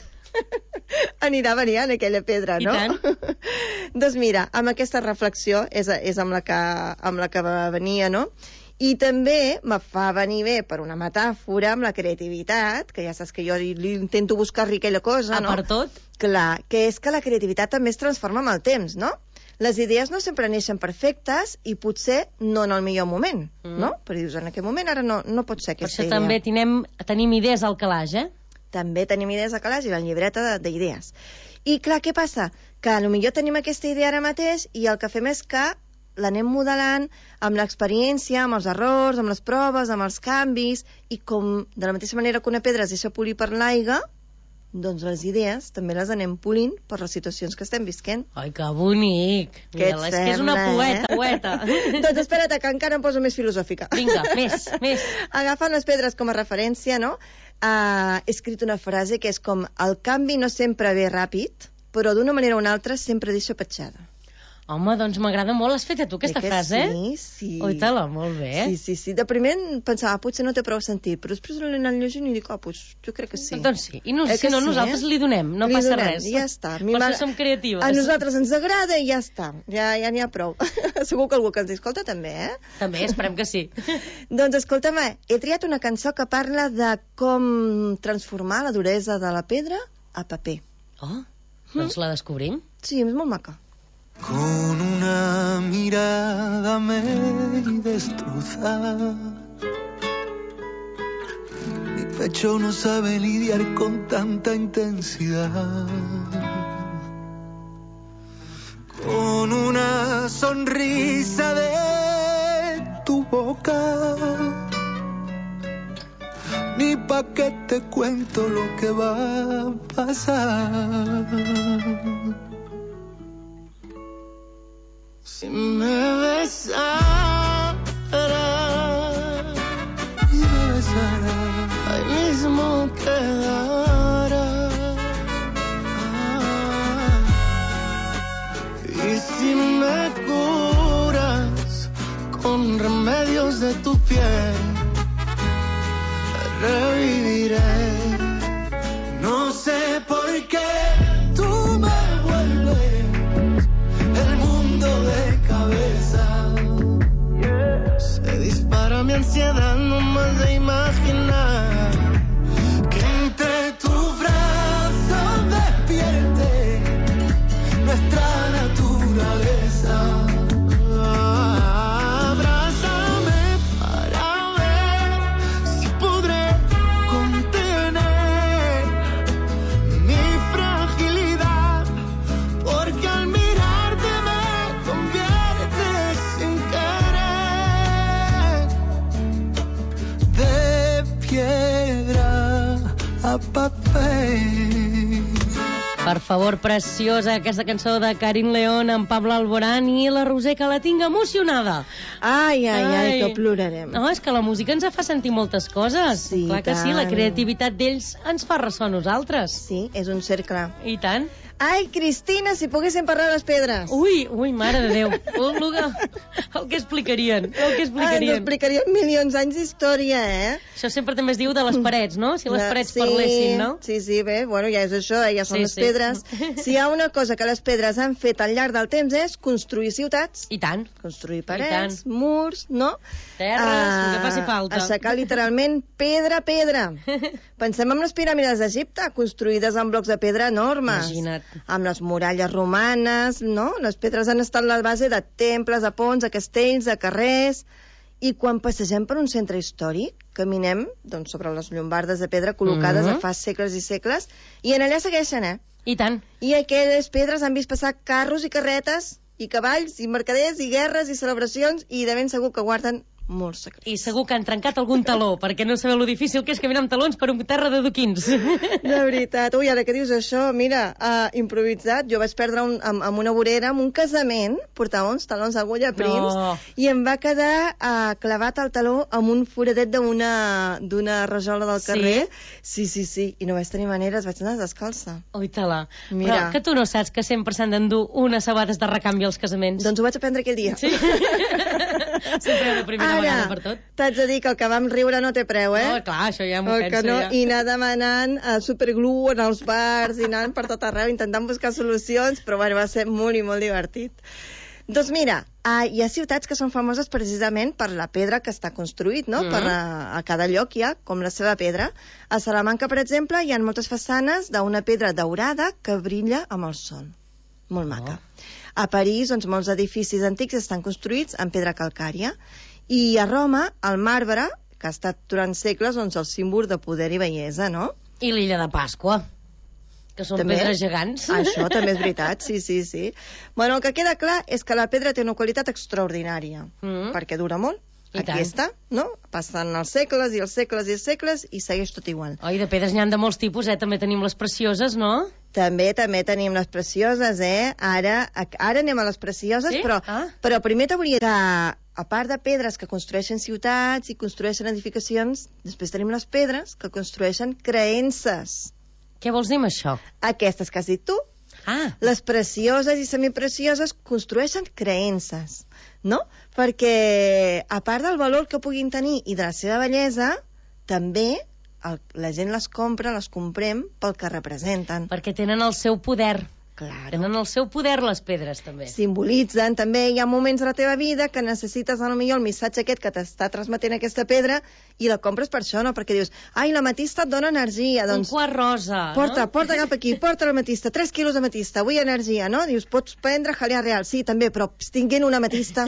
anirà variant aquella pedra, no? I tant. Doncs mira, amb aquesta reflexió és, és amb, la que, amb la que venia, no? I també me fa venir bé per una metàfora amb la creativitat, que ja saps que jo li, li intento buscar-li aquella cosa, ah, no? Per tot? Clar, que és que la creativitat també es transforma amb el temps, no? Les idees no sempre neixen perfectes i potser no en el millor moment, mm. no? Però dius, en aquest moment ara no, no pot ser aquesta idea. Per això també tenim, tenim idees al calaix, eh? També tenim idees a calaix i la llibreta d'idees. I clar, què passa? Que potser tenim aquesta idea ara mateix i el que fem és que l'anem modelant amb l'experiència, amb els errors, amb les proves, amb els canvis, i com de la mateixa manera que una pedra es deixa polir per l'aigua, doncs les idees també les anem polint per les situacions que estem visquent. Ai, que bonic! Què et sembla, és que és una poeta, eh? poeta. Doncs espera't, que encara em poso més filosòfica. Vinga, més, més. Agafant les pedres com a referència, no? Uh, he escrit una frase que és com el canvi no sempre ve ràpid, però d'una manera o una altra sempre deixa petjada. Home, doncs m'agrada molt. L'has fet a tu, aquesta frase? Sí, sí. Oi-te-la, molt bé. Sí, sí, sí. De primer pensava, potser no té prou sentit, però després l'he anat llegint i dic, oh, pues, jo crec que sí. Doncs sí. I no, eh si no, sí, nosaltres eh? li donem, no li passa donem, res. Ja està. Per això som creatives. A nosaltres ens agrada i ja està. Ja ja n'hi ha prou. Segur que algú que ens escolta també, eh? També, esperem que sí. Doncs escolta'm, he triat una cançó que parla de com transformar la duresa de la pedra a paper. Oh, doncs mm? la descobrim? Sí, és molt maca. Con una mirada me destrozas. Mi pecho no sabe lidiar con tanta intensidad. Con una sonrisa de tu boca, ni pa' qué te cuento lo que va a pasar. Si me besara y me besara, ahí mismo quedara. Ah, y si me curas con remedios de tu piel, reviviré. No sé por qué tú me vuelves el mundo de cabeza. Se dispara mi ansiedad nomás de imaginar que entre tus brazos despierte nuestra naturaleza. papel. Per favor, preciosa, aquesta cançó de Karin León amb Pablo Alborán i la Roser, que la tinc emocionada. Ai, ai, ai, ai, que plorarem. No, és que la música ens fa sentir moltes coses. Sí, clar que tant. sí, la creativitat d'ells ens fa ressò a nosaltres. Sí, és un cercle. I tant. Ai, Cristina, si poguéssim parlar de les pedres. Ui, ui, mare de Déu. El, el que explicarien, el que explicarien. Ai, ens explicarien milions anys d'història, eh? Això sempre també es diu de les parets, no? Si les parets sí, parlessin, no? Sí, sí, bé, bueno, ja és això, eh? Ja són Sí, les sí. pedres. Si hi ha una cosa que les pedres han fet al llarg del temps és construir ciutats. I tant. Construir parets, murs, no? Terres, el que faci falta. Aixecar literalment pedra a pedra. Pensem en les piràmides d'Egipte, construïdes amb blocs de pedra enormes. Imagina't. Amb les muralles romanes, no? Les pedres han estat la base de temples, de ponts, de castells, de carrers. I quan passegem per un centre històric, caminem doncs, sobre les llombardes de pedra col·locades Mhm. a fa segles i segles, i en allà segueixen, eh? I tant. I aquelles pedres han vist passar carros i carretes, i cavalls, i mercaders, i guerres, i celebracions, i de ben segur que guarden molts secrets. I segur que han trencat algun taló, perquè no sabeu lo difícil que és caminar amb talons per un terra de duquins. De veritat. Ui, ara que dius això, mira, uh, improvisat, jo vaig perdre un, amb, amb una vorera, amb un casament, portava uns talons d'agulla prims, No. i em va quedar uh, clavat al taló amb un foradet d'una d'una rajola del carrer. Sí, sí, sí, i no vaig tenir maneres, vaig anar descalça. Ui-te-la. Mira. Però que tu no saps que sempre s'han d'endur unes sabates de recanvi als casaments. Doncs ho vaig aprendre aquell dia. Sí. Sempre la primera vegada per tot. T'haig de dir que el que vam riure no té preu, eh? No, clar, això ja m'ho El que penso, no, ja. I anar demanant uh, superglue en els bars i anant per tot arreu intentant buscar solucions, però bueno, va ser molt i molt divertit. Doncs mira, uh, hi ha ciutats que són famoses precisament per la pedra que està construït, no? Mm. Per, uh, a cada lloc hi ha com la seva pedra. A Salamanca, per exemple, hi ha moltes façanes d'una pedra daurada que brilla amb el sol. Molt maca. A París, doncs, molts edificis antics estan construïts en pedra calcària. I a Roma, el marbre, que ha estat durant segles doncs, el símbol de poder i bellesa, no? I l'illa de Pasqua, que són També? pedres gegants. Això també és veritat, sí, sí, sí. Bueno, el que queda clar és que la pedra té una qualitat extraordinària, Mm. perquè dura molt. I Aquí tant. està, no? Passen els segles i els segles i els segles i segueix tot igual. Oi, de pedres n'hi ha de molts tipus, eh? També tenim les precioses, no? També, també tenim les precioses, eh? Ara, ara anem a les precioses, Sí? però, Ah. però primer t'hauria que, a part de pedres que construeixen ciutats i construeixen edificacions, després tenim les pedres que construeixen creences. Què vols dir amb això? Aquestes que has dit tu. Ah. Les precioses i semiprecioses construeixen creences, no? Perquè, a part del valor que puguin tenir i de la seva bellesa, també el, la gent les compra, les comprem pel que representen. Perquè tenen el seu poder. Claro. Tenen el seu poder, les pedres, també. Simbolitzen, també hi ha moments de la teva vida que necessites, potser el missatge aquest que t'està transmetent aquesta pedra i la compres per això, no? Perquè dius, ai, l'ametista et dona energia. Doncs, un quart rosa, porta, no? porta cap aquí, porta l'ametista, tres quilos d'ametista, vull energia, no? Dius, pots prendre jalea real, sí, també, però tinguent una ametista.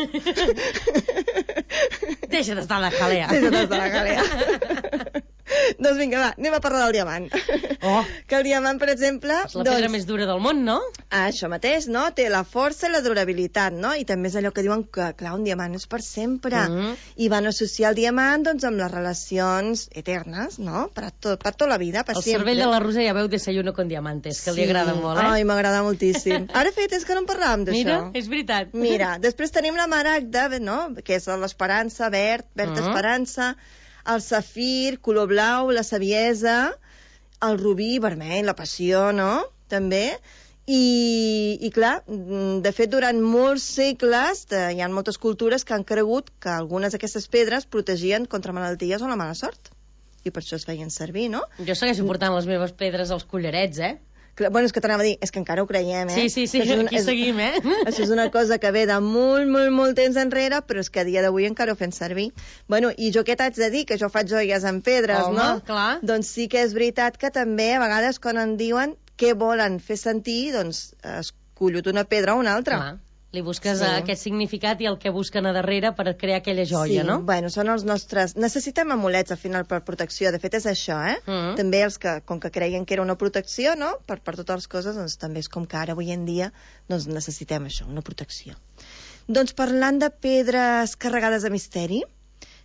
Deixa d'estar la jalea. Deixa d'estar la jalea. Doncs vinga, va, anem a parlar del diamant. Oh. Que el diamant, per exemple... És la pedra doncs, més dura del món, no? això mateix, no? Té la força i la durabilitat, no? I també és allò que diuen que, clar, un diamant és per sempre. Mm. I van associar el diamant, doncs, amb les relacions eternes, no? Per, a tot, per tota la vida, per El sempre. cervell de la Roser ja veu desayuno con diamantes, que li agrada molt, eh? Ai, m'agrada moltíssim. Ara feia temps que no en parlàvem d'això. Mira, és veritat. Mira, després tenim la maragda, no? Que és l'esperança, verd, verd Mm. esperança, el safir, color blau, la saviesa, el rubí, vermell, la passió, no? També. I, i clar, de fet, durant molts segles de, hi ha moltes cultures que han cregut que algunes d'aquestes pedres protegien contra malalties o la mala sort. I per això es feien servir, no? Jo segueixo portant les meves pedres als collarets, eh? Bueno, és que t'anava a dir, és que encara ho creiem, eh? Sí, sí, sí, Això és aquí seguim, eh? Això és una cosa que ve de molt, molt, molt temps enrere, però és que a dia d'avui encara ho fem servir. Bueno, i jo què t'haig de dir? Que jo faig joies amb pedres, Home, no? clar. Doncs sí que és veritat que també a vegades quan em diuen què volen fer sentir, doncs escollo una pedra o una altra. Clar. Li busques Sí. aquest significat i el que busquen a darrere per crear aquella joia, sí, no? bueno, són els nostres... Necessitem amulets, al final, per protecció. De fet, és això, eh? Mm. També els que, com que creien que era una protecció, no?, per, per totes les coses, doncs també és com que ara, avui en dia, doncs necessitem això, una protecció. Doncs parlant de pedres carregades de misteri,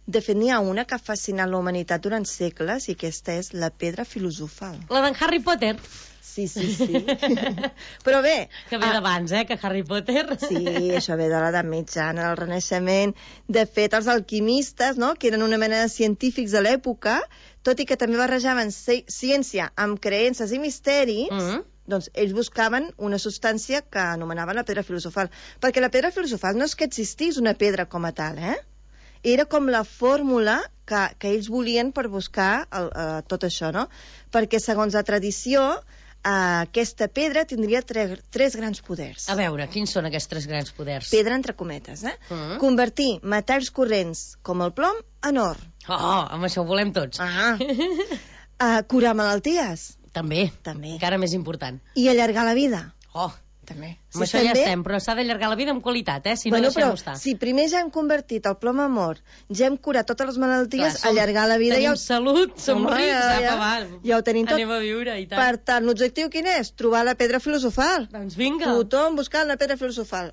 De fet, n'hi ha una que ha fascinat la humanitat durant segles, i aquesta és la pedra filosofal. La d'en Harry Potter? Sí, sí, sí. Però bé... Que ve d'abans, eh, que Harry Potter. Sí, això ve de l'edat mitjana, del Renaixement. De fet, els alquimistes, no?, que eren una mena de científics de l'època, tot i que també barrejaven ciència amb creences i misteris, mm-hmm. doncs ells buscaven una substància que anomenaven la pedra filosofal. Perquè la pedra filosofal no és que existís una pedra com a tal, eh? Era com la fórmula que, que ells volien per buscar el, uh, tot això, no? Perquè, segons la tradició, uh, aquesta pedra tindria tre tres grans poders. A veure, quins són aquests tres grans poders? Pedra entre cometes, eh? Uh-huh. Convertir metalls corrents com el plom en or. Oh, amb això ho volem tots. Ah. uh, curar malalties. També. També. Encara més important. I allargar la vida. Oh, també. Amb sí, això també... ja estem, però s'ha d'allargar la vida amb qualitat, eh? Si no, bueno, deixem-ho però, estar. Si primer ja hem convertit el plom en or, ja hem curat totes les malalties, clar, som, allargar la vida... Tenim ja... salut, som Home, rics, ja, ja, va, ja ho tenim tot. Anem a viure i tant. Per tant, l'objectiu quin és? Trobar la pedra filosofal. Doncs vinga. Tothom buscant la pedra filosofal.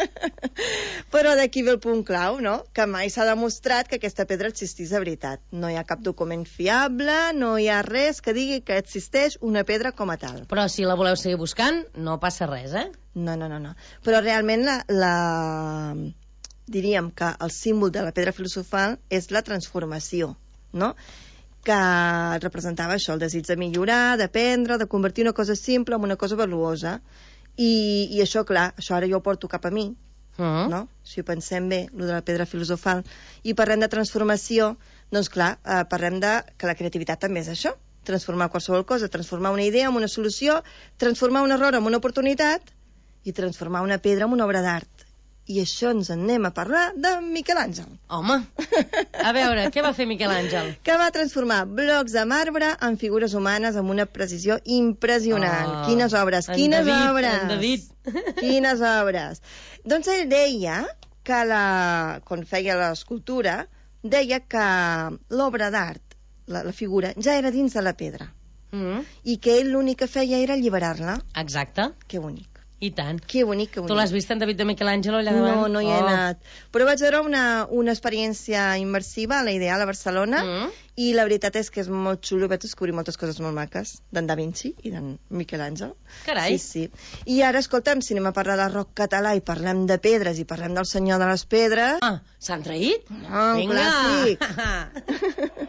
Però d'aquí ve el punt clau, no? Que mai s'ha demostrat que aquesta pedra existís de veritat. No hi ha cap document fiable, no hi ha res que digui que existeix una pedra com a tal. Però si la voleu seguir buscant, no passa res, eh? No, no, no, no. Però realment la, la... diríem que el símbol de la pedra filosofal és la transformació, no? Que representava això, el desig de millorar, d'aprendre, de convertir una cosa simple en una cosa valuosa. I, i això, clar, això ara jo ho porto cap a mi, uh-huh. no? Si ho pensem bé, lo de la pedra filosofal, i parlem de transformació, doncs clar, eh, parlem de que la creativitat també és això, transformar qualsevol cosa, transformar una idea en una solució, transformar un error en una oportunitat, i transformar una pedra en una obra d'art. I això ens en anem a parlar de Miquel Àngel. Home, a veure, què va fer Miquel Àngel? Que va transformar blocs de marbre en figures humanes amb una precisió impressionant. Oh, quines obres, quines David, obres! David. Quines obres! Doncs ell deia que la, quan feia l'escultura, deia que l'obra d'art, la, la figura, ja era dins de la pedra. Mm. I que ell l'únic que feia era alliberar-la. Exacte. Que bonic. I tant. Que bonic, que bonic. Tu l'has vist en David de Michelangelo allà davant? No, no hi he oh. anat. Però vaig veure una, una experiència immersiva a la Ideal a Barcelona mm. i la veritat és que és molt xulo, vaig descobrir moltes coses molt maques d'en Da Vinci i d'en Miquel Àngel. Carai. Sí, sí. I ara, escolta'm, si anem a parlar de rock català i parlem de pedres i parlem del senyor de les pedres... Ah, s'han traït? No, un Vinga. clàssic.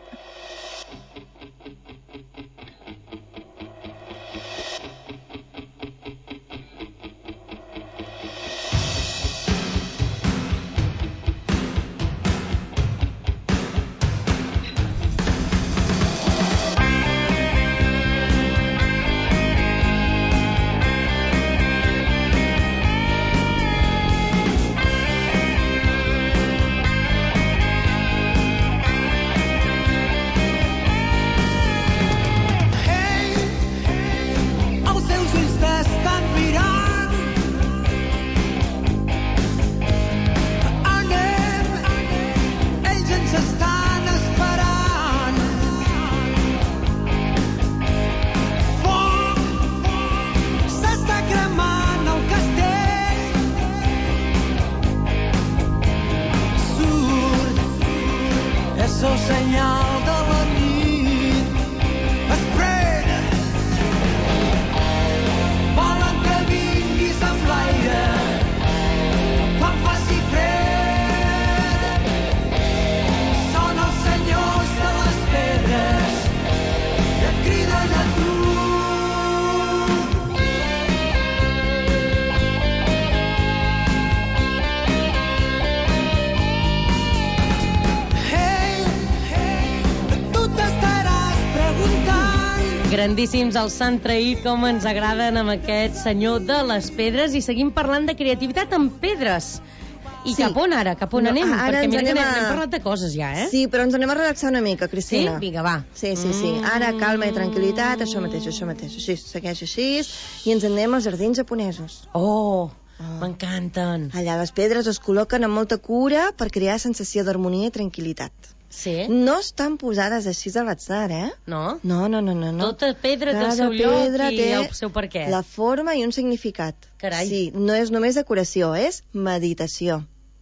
Grandíssims els s'han traït, com ens agraden amb aquest senyor de les pedres, i seguim parlant de creativitat amb pedres. I sí. Cap on ara? Cap on no, anem? Perquè mira que a... hem parlat de coses ja, eh? Sí, però ens anem a relaxar una mica, Cristina. Sí? Vinga, va. Sí, sí, sí. Ara calma i tranquil·litat, això mateix, això mateix. Així, segueix així, i ens anem als jardins japonesos. Oh, oh. M'encanten. Allà les pedres es col·loquen amb molta cura per crear sensació d'harmonia i tranquil·litat. Sí? No estan posades així a l'atzar, eh? No? No, no, no, no. Tota pedra té el seu lloc i el seu per què. La forma i un significat. Carai. Sí, no és només decoració, és meditació.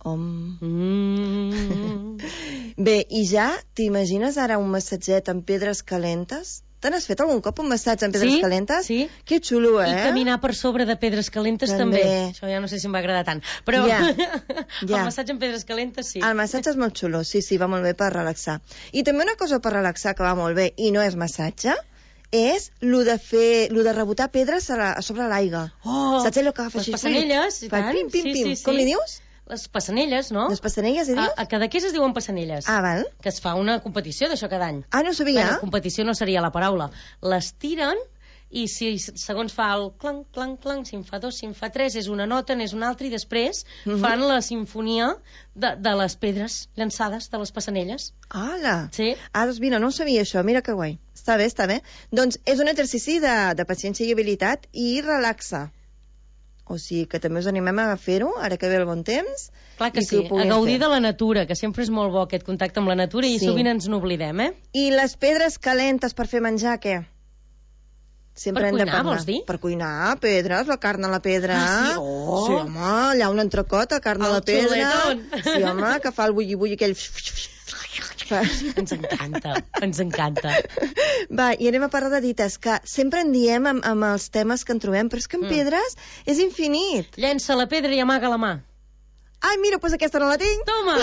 Om. Mm. Bé, i ja t'imagines ara un massatget amb pedres calentes? Te n'has fet algun cop un massatge amb pedres sí, calentes? Sí, Que xulo, eh? I caminar per sobre de pedres calentes també. També. Això ja no sé si em va agradar tant. Però Ja, el ja. massatge amb pedres calentes sí. El massatge és molt xulo, sí, sí, va molt bé per relaxar. I també una cosa per relaxar que va molt bé, i no és massatge, és lo de fer, lo de rebotar pedres a, la, a sobre l'aigua. Oh, Saps allò que fa les així? passanelles, i Fa tant. pim, pim, Sí, pim. sí, sí. Com li dius? Les passanelles, no? Les passanelles, hi dius? A, a Cadaqués es diuen passanelles. Ah, val. Que es fa una competició d'això cada any. Ah, no ho sabia? Bueno, competició no seria la paraula. Les tiren i si segons fa el clanc, clanc, clanc, si en fa dos, si en fa tres, és una nota, n'és una altra, i després Mhm. fan la sinfonia de, de les pedres llançades de les passanelles. Hola. Sí. Ah, doncs mira, no ho sabia això, mira que guai. Està bé, està bé. Doncs és un exercici de, de paciència i habilitat i relaxa. O sigui que també us animem a fer-ho, ara que ve el bon temps. Clar que i sí, ho a puguem gaudir fer. de la natura, que sempre és molt bo aquest contacte amb la natura i Sí. sovint ens n'oblidem, eh? I les pedres calentes per fer menjar, què? Sempre Per hem de cuinar, parlar. vols dir? Per cuinar, pedres, la carn a la pedra. Ah, sí? Oh! Sí, home, allà un entrecot, a carn a El la pedra. xuletón. Sí, home, que fa el bulli-bulli aquell... Ens encanta, ens encanta. Va, i anem a parlar de dites, que sempre en diem amb, amb els temes que en trobem, però és que en Mm. pedres és infinit. Llença la pedra i amaga la mà. Ai, mira, doncs aquesta no la tinc. Toma!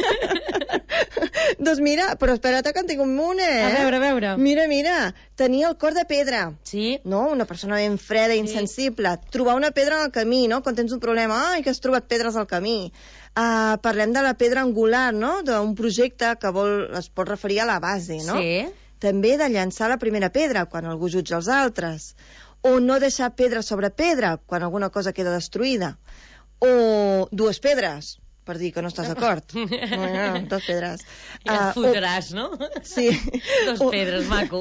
Doncs mira, però espera't que en tinc un munt, eh? A veure, a veure. Mira, mira, tenia el cor de pedra. Sí. No, una persona ben freda i insensible. Trobar una pedra al camí, no? Quan tens un problema, ai, que has trobat pedres al camí. Uh, parlem de la pedra angular, no? D'un projecte que vol, es pot referir a la base, no? Sí. També de llançar la primera pedra, quan algú jutja els altres. O no deixar pedra sobre pedra, quan alguna cosa queda destruïda. O dues pedres, per dir que no estàs d'acord. No, no, dues pedres. Ja et Ah, fotràs, no? Sí. Dos O- pedres, maco.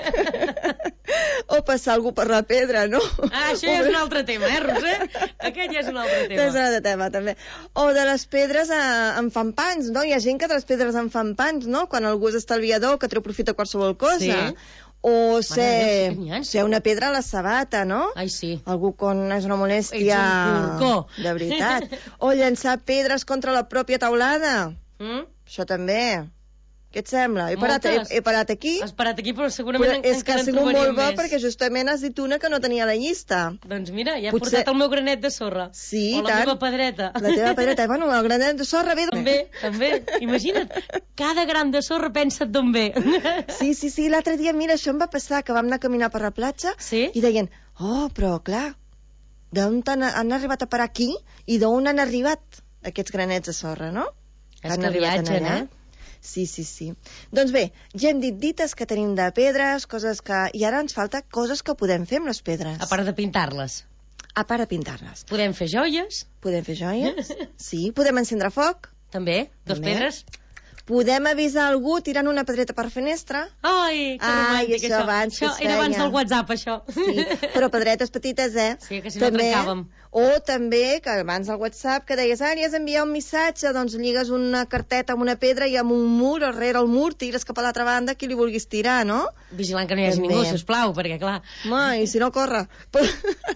O passar algú per la pedra, no? Ah, això ja és un altre tema, eh, Roser? Aquest ja és un altre tema. És un altre tema, també. O de les pedres eh, en fan pans, no? Hi ha gent que de les pedres en fan pans, no? Quan algú és estalviador, que treu profit de qualsevol cosa. Sí. O Mare ser, de Déu, sí que n'hi ha. ser una pedra a la sabata, no? Ai, sí. Algú quan és una molèstia... Ets un corcó. De veritat. O llançar pedres contra la pròpia taulada. Mm? Això també. Què et sembla? He parat, he, Moltes. he parat aquí. Has parat aquí, però segurament Però és que encara ha en sigut molt trobaríem bo més. perquè justament has dit una que no tenia a la llista. Doncs mira, ja he Potser- portat el meu granet de sorra. Sí, o la tant. meva pedreta. La teva pedreta. Bueno, el granet de sorra ve... També, també. Imagina't, cada gran de sorra pensa't d'on ve. Sí, sí, sí. L'altre dia, mira, això em va passar, que vam anar a caminar per la platja Sí? i deien, oh, però clar, d'on han, han arribat a parar aquí i d'on han arribat aquests granets de sorra, no? És Han que arribat viatgen, allà. eh? Sí, sí, sí. Doncs bé, ja hem dit dites que tenim de pedres, coses que... I ara ens falta coses que podem fer amb les pedres. A part de pintar-les. A part de pintar-les. Podem fer joies. Podem fer joies? Sí. Podem encendre foc? També, dos També. pedres. Podem avisar algú tirant una pedreta per finestra? Ai, que Ai, romàntic, això abans que això es era abans feia. del WhatsApp, això. Sí, però pedretes petites, eh? Sí, que si no trencàvem. O també, que abans del WhatsApp, que deies, ah, li has d'enviar un missatge, doncs lligues una carteta amb una pedra i amb un mur, al rere el mur, tires cap a l'altra banda, qui li vulguis tirar, no? Vigilant que no hi hagi També. ningú, sisplau, perquè clar... Home, i si no, corre. Però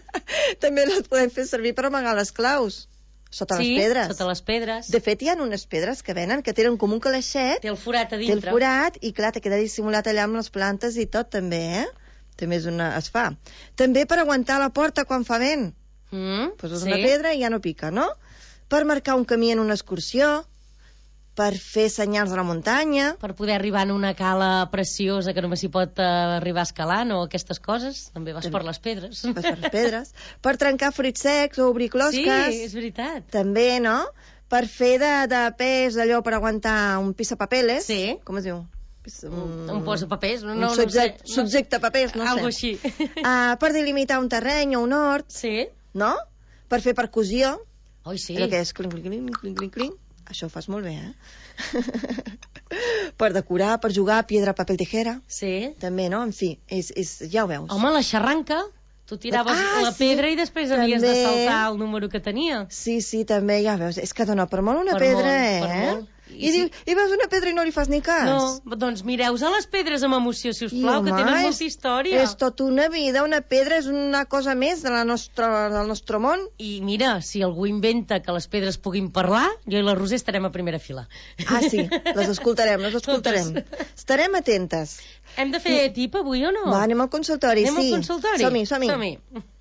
també les podem fer servir per amagar les claus. Sota sí, les pedres. sota les pedres. De fet, hi ha unes pedres que venen que tenen com un calaixet. Té el forat a Té el dintre. forat i, clar, te queda dissimulat allà amb les plantes i tot, també, eh? També és una... es fa. També per aguantar la porta quan fa vent. Mm, Poses sí. una pedra i ja no pica, no? Per marcar un camí en una excursió, per fer senyals de la muntanya... Per poder arribar en una cala preciosa que només s'hi pot eh, arribar escalant o aquestes coses, també vas També. per les pedres. Vas per les pedres. Per trencar fruits secs o obrir closques... Sí, és veritat. També, no? Per fer de, de pes, allò per aguantar un pisapapeles. Sí. Com es diu? Pis, Un, un posapapers, no, un no, subject, no sé. subjecte papers, no Algo sé. així. Uh, per delimitar un terreny o un hort, Sí. no? Per fer percussió. Oi, sí. Allò que és clink, clink, clink, clink, clink, clink. Això ho fas molt bé, eh? Per decorar, per jugar, piedra, paper, tijera. Sí. També, no? En fi, és, és, ja ho veus. Home, la xarranca, tu tiraves Ah, la sí. pedra i després havies de També. saltar el número que tenia. Sí, sí, també, ja veus. És que dona per molt una Per pedra, molt, eh? per molt. I, I, diu, I veus una pedra i no li fas ni cas. No, doncs mireu-vos a les pedres amb emoció, si us plau, que tenen molta història. És tot una vida, una pedra és una cosa més de la nostra, del nostre món. I mira, si algú inventa que les pedres puguin parlar, jo i la Roser estarem a primera fila. Ah, sí, les escoltarem, les escoltarem. Estarem atentes. Hem de fer tip avui o no? Va, anem al consultori, anem sí. Anem al consultori? Som-hi, som-hi. Som-hi.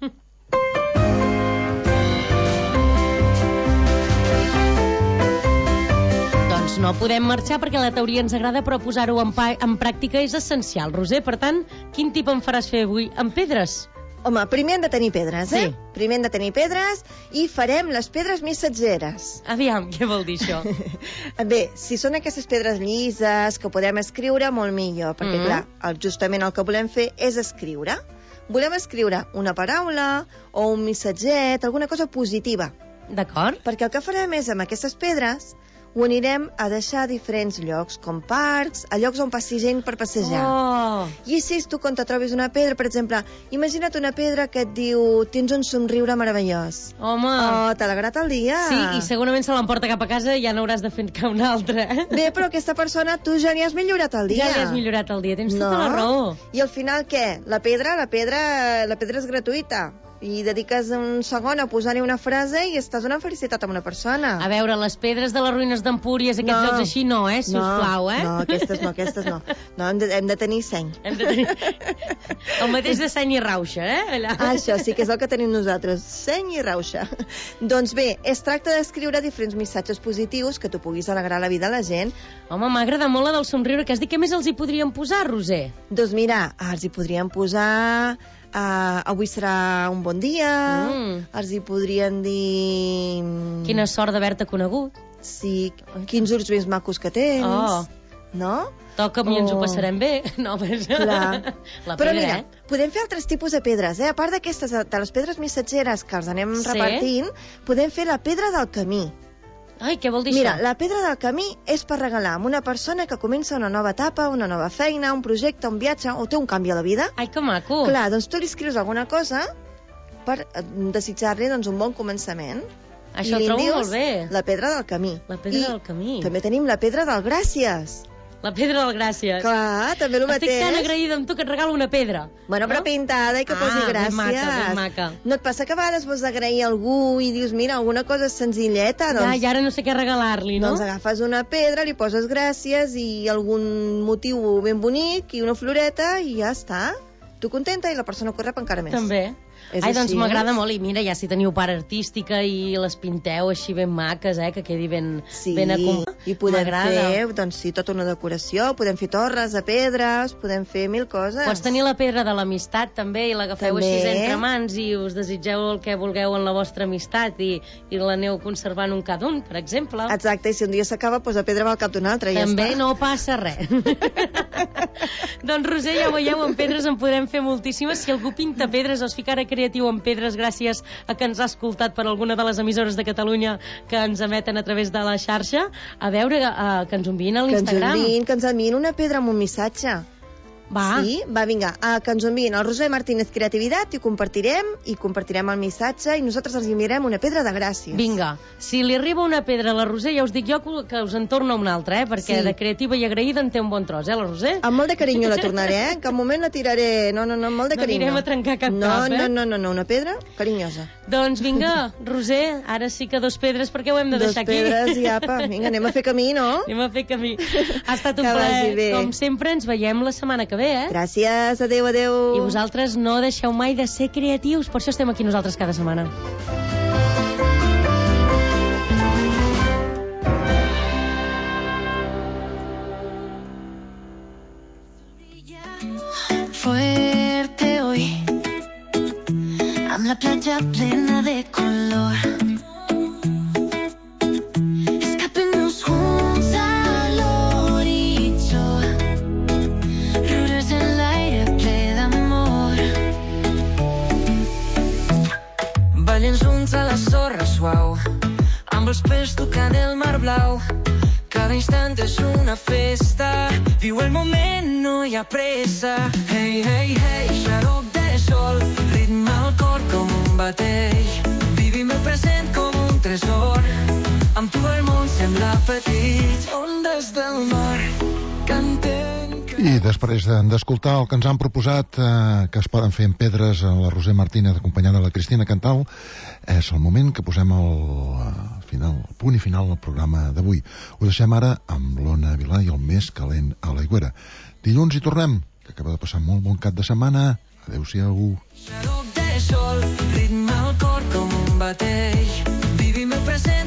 No podem marxar perquè la teoria ens agrada, però posar-ho en, en pràctica és essencial. Roser, per tant, quin tip em faràs fer avui? Amb pedres? Home, primer hem de tenir pedres, eh? Sí. Primer hem de tenir pedres i farem les pedres missatgeres. Aviam, què vol dir això? Bé, si són aquestes pedres llises que podem escriure, molt millor, perquè, mm-hmm. clar, el, justament el que volem fer és escriure. Volem escriure una paraula o un missatget, alguna cosa positiva. D'acord. Perquè el que farem és, amb aquestes pedres, ho anirem a deixar a diferents llocs, com parcs, a llocs on passi gent per passejar. Oh. I si tu, quan te trobis una pedra, per exemple, imagina't una pedra que et diu tens un somriure meravellós. Home. Oh, t'ha alegrat el dia. Sí, i segurament se l'emporta cap a casa i ja n'hauràs de fer cap una altra. Bé, però aquesta persona, tu ja n'hi has millorat el dia. Ja n'hi has millorat el dia, tens no. tota la raó. I al final què? La pedra, la pedra, la pedra és gratuïta. I dediques un segon a posar-hi una frase i estàs donant felicitat a una persona. A veure, les pedres de les ruïnes d'Empúries, aquests no. llocs així no, eh, si no, us plau, eh? No, aquestes no, aquestes no. No, hem de, hem de tenir seny. Hem de tenir... El mateix de seny i rauxa, eh? Allà. Ah, això sí que és el que tenim nosaltres, seny i rauxa. Doncs bé, es tracta d'escriure diferents missatges positius que tu puguis alegrar la vida a la gent. Home, m'ha agradat molt la del somriure, que has dit, què més els hi podríem posar, Roser? Doncs mira, els hi podríem posar... Uh, avui serà un bon dia, mm. els hi podrien dir... Quina sort d'haver-te conegut. Sí, quins ulls més macos que tens. Oh. No? Toca'm oh. i ens ho passarem bé. No, però... Clar. La Però pedra, mira, eh? podem fer altres tipus de pedres, eh? A part d'aquestes, de les pedres missatgeres que els anem sí? repartint, podem fer la pedra del camí. Ai, què vol dir Mira, això? la pedra del camí és per regalar a una persona que comença una nova etapa, una nova feina, un projecte, un viatge, o té un canvi a la vida. Ai, que maco. Clar, doncs tu li escrius alguna cosa per desitjar-li doncs, un bon començament. Això ho trobo molt bé. La pedra del camí. La pedra I del camí. també tenim la pedra del gràcies. La pedra del gràcies. Clar, també el mateix. Estic tan agraïda amb tu que et regalo una pedra. Bueno, no? però pintada i que ah, posi gràcies. Ben maca, ben maca. No et passa que a vegades vols agrair a algú i dius, mira, alguna cosa senzilleta, doncs... Ja, i ara no sé què regalar-li, no? Doncs agafes una pedra, li poses gràcies i algun motiu ben bonic i una floreta i ja està. Tu contenta i la persona que rep encara més. També. És Ai, doncs així. m'agrada molt. I mira, ja si teniu part artística i les pinteu així ben maques, eh, que quedi ben, sí, ben acompanat. I podem fer, doncs sí, tota una decoració, podem fer torres de pedres, podem fer mil coses. Pots tenir la pedra de l'amistat també i l'agafeu també. Així entre mans i us desitgeu el que vulgueu en la vostra amistat i, i l'aneu conservant un cada un, per exemple. Exacte, i si un dia s'acaba, doncs la pedra va al cap d'un altre i també ja està. No passa res. Doncs Roser, ja veieu, amb pedres en podem fer moltíssimes. Si algú pinta pedres o es fica ara creatiu amb pedres gràcies a que ens ha escoltat per alguna de les emissores de Catalunya que ens emeten a través de la xarxa, a veure, uh, que ens enviïn a l'Instagram. Que ens enviïn, que ens enviïn una pedra amb un missatge. Va. Sí, va, vinga, a que ens enviïn el Roser Martínez Creativitat i compartirem, i compartirem el missatge i nosaltres els enviarem una pedra de gràcies. Vinga, si li arriba una pedra a la Roser, ja us dic jo que us en torna una altra, eh? Perquè sí. De creativa i agraïda en té un bon tros, eh, la Roser? Amb molt de carinyo la tornaré, eh? En cap moment la tiraré, no, no, no, amb molt de carinyo. No anirem a trencar cap no, tros, eh? No, no, no, no, una pedra carinyosa. Doncs vinga, Roser, ara sí que dos pedres perquè ho hem de dos deixar aquí. Dos pedres i apa, vinga, anem a fer camí, no? Anem a fer camí. Ha estat un que plaer, com sempre, ens veiem la setmana que ve, eh? Gràcies. Adéu, adéu. I vosaltres no deixeu mai de ser creatius, per això estem aquí nosaltres cada setmana. Fuerte hoy, amb la platja plena de color. A la sorra suau, amb els pèls tocant el mar blau. Cada instant és una festa, viu el moment, no hi ha pressa. Hey, hey, hey, xaroc de sol, ritme al cor com un bateix. Vivim el present com un tresor, amb tu el món sembla petit. onades del mar canten. I després d'escoltar el que ens han proposat, eh, que es poden fer en pedres, a la Roser Martínez acompanyada de la Cristina Cantal, és el moment que posem el, uh, final, el punt i final al programa d'avui. Ho deixem ara amb l'Ona Vilà i el més calent a l'Aigüera. Dilluns hi tornem, que acaba de passar molt bon cap de setmana. Adéu-siau. De sol, ritme al cor com un batell, vivim el present.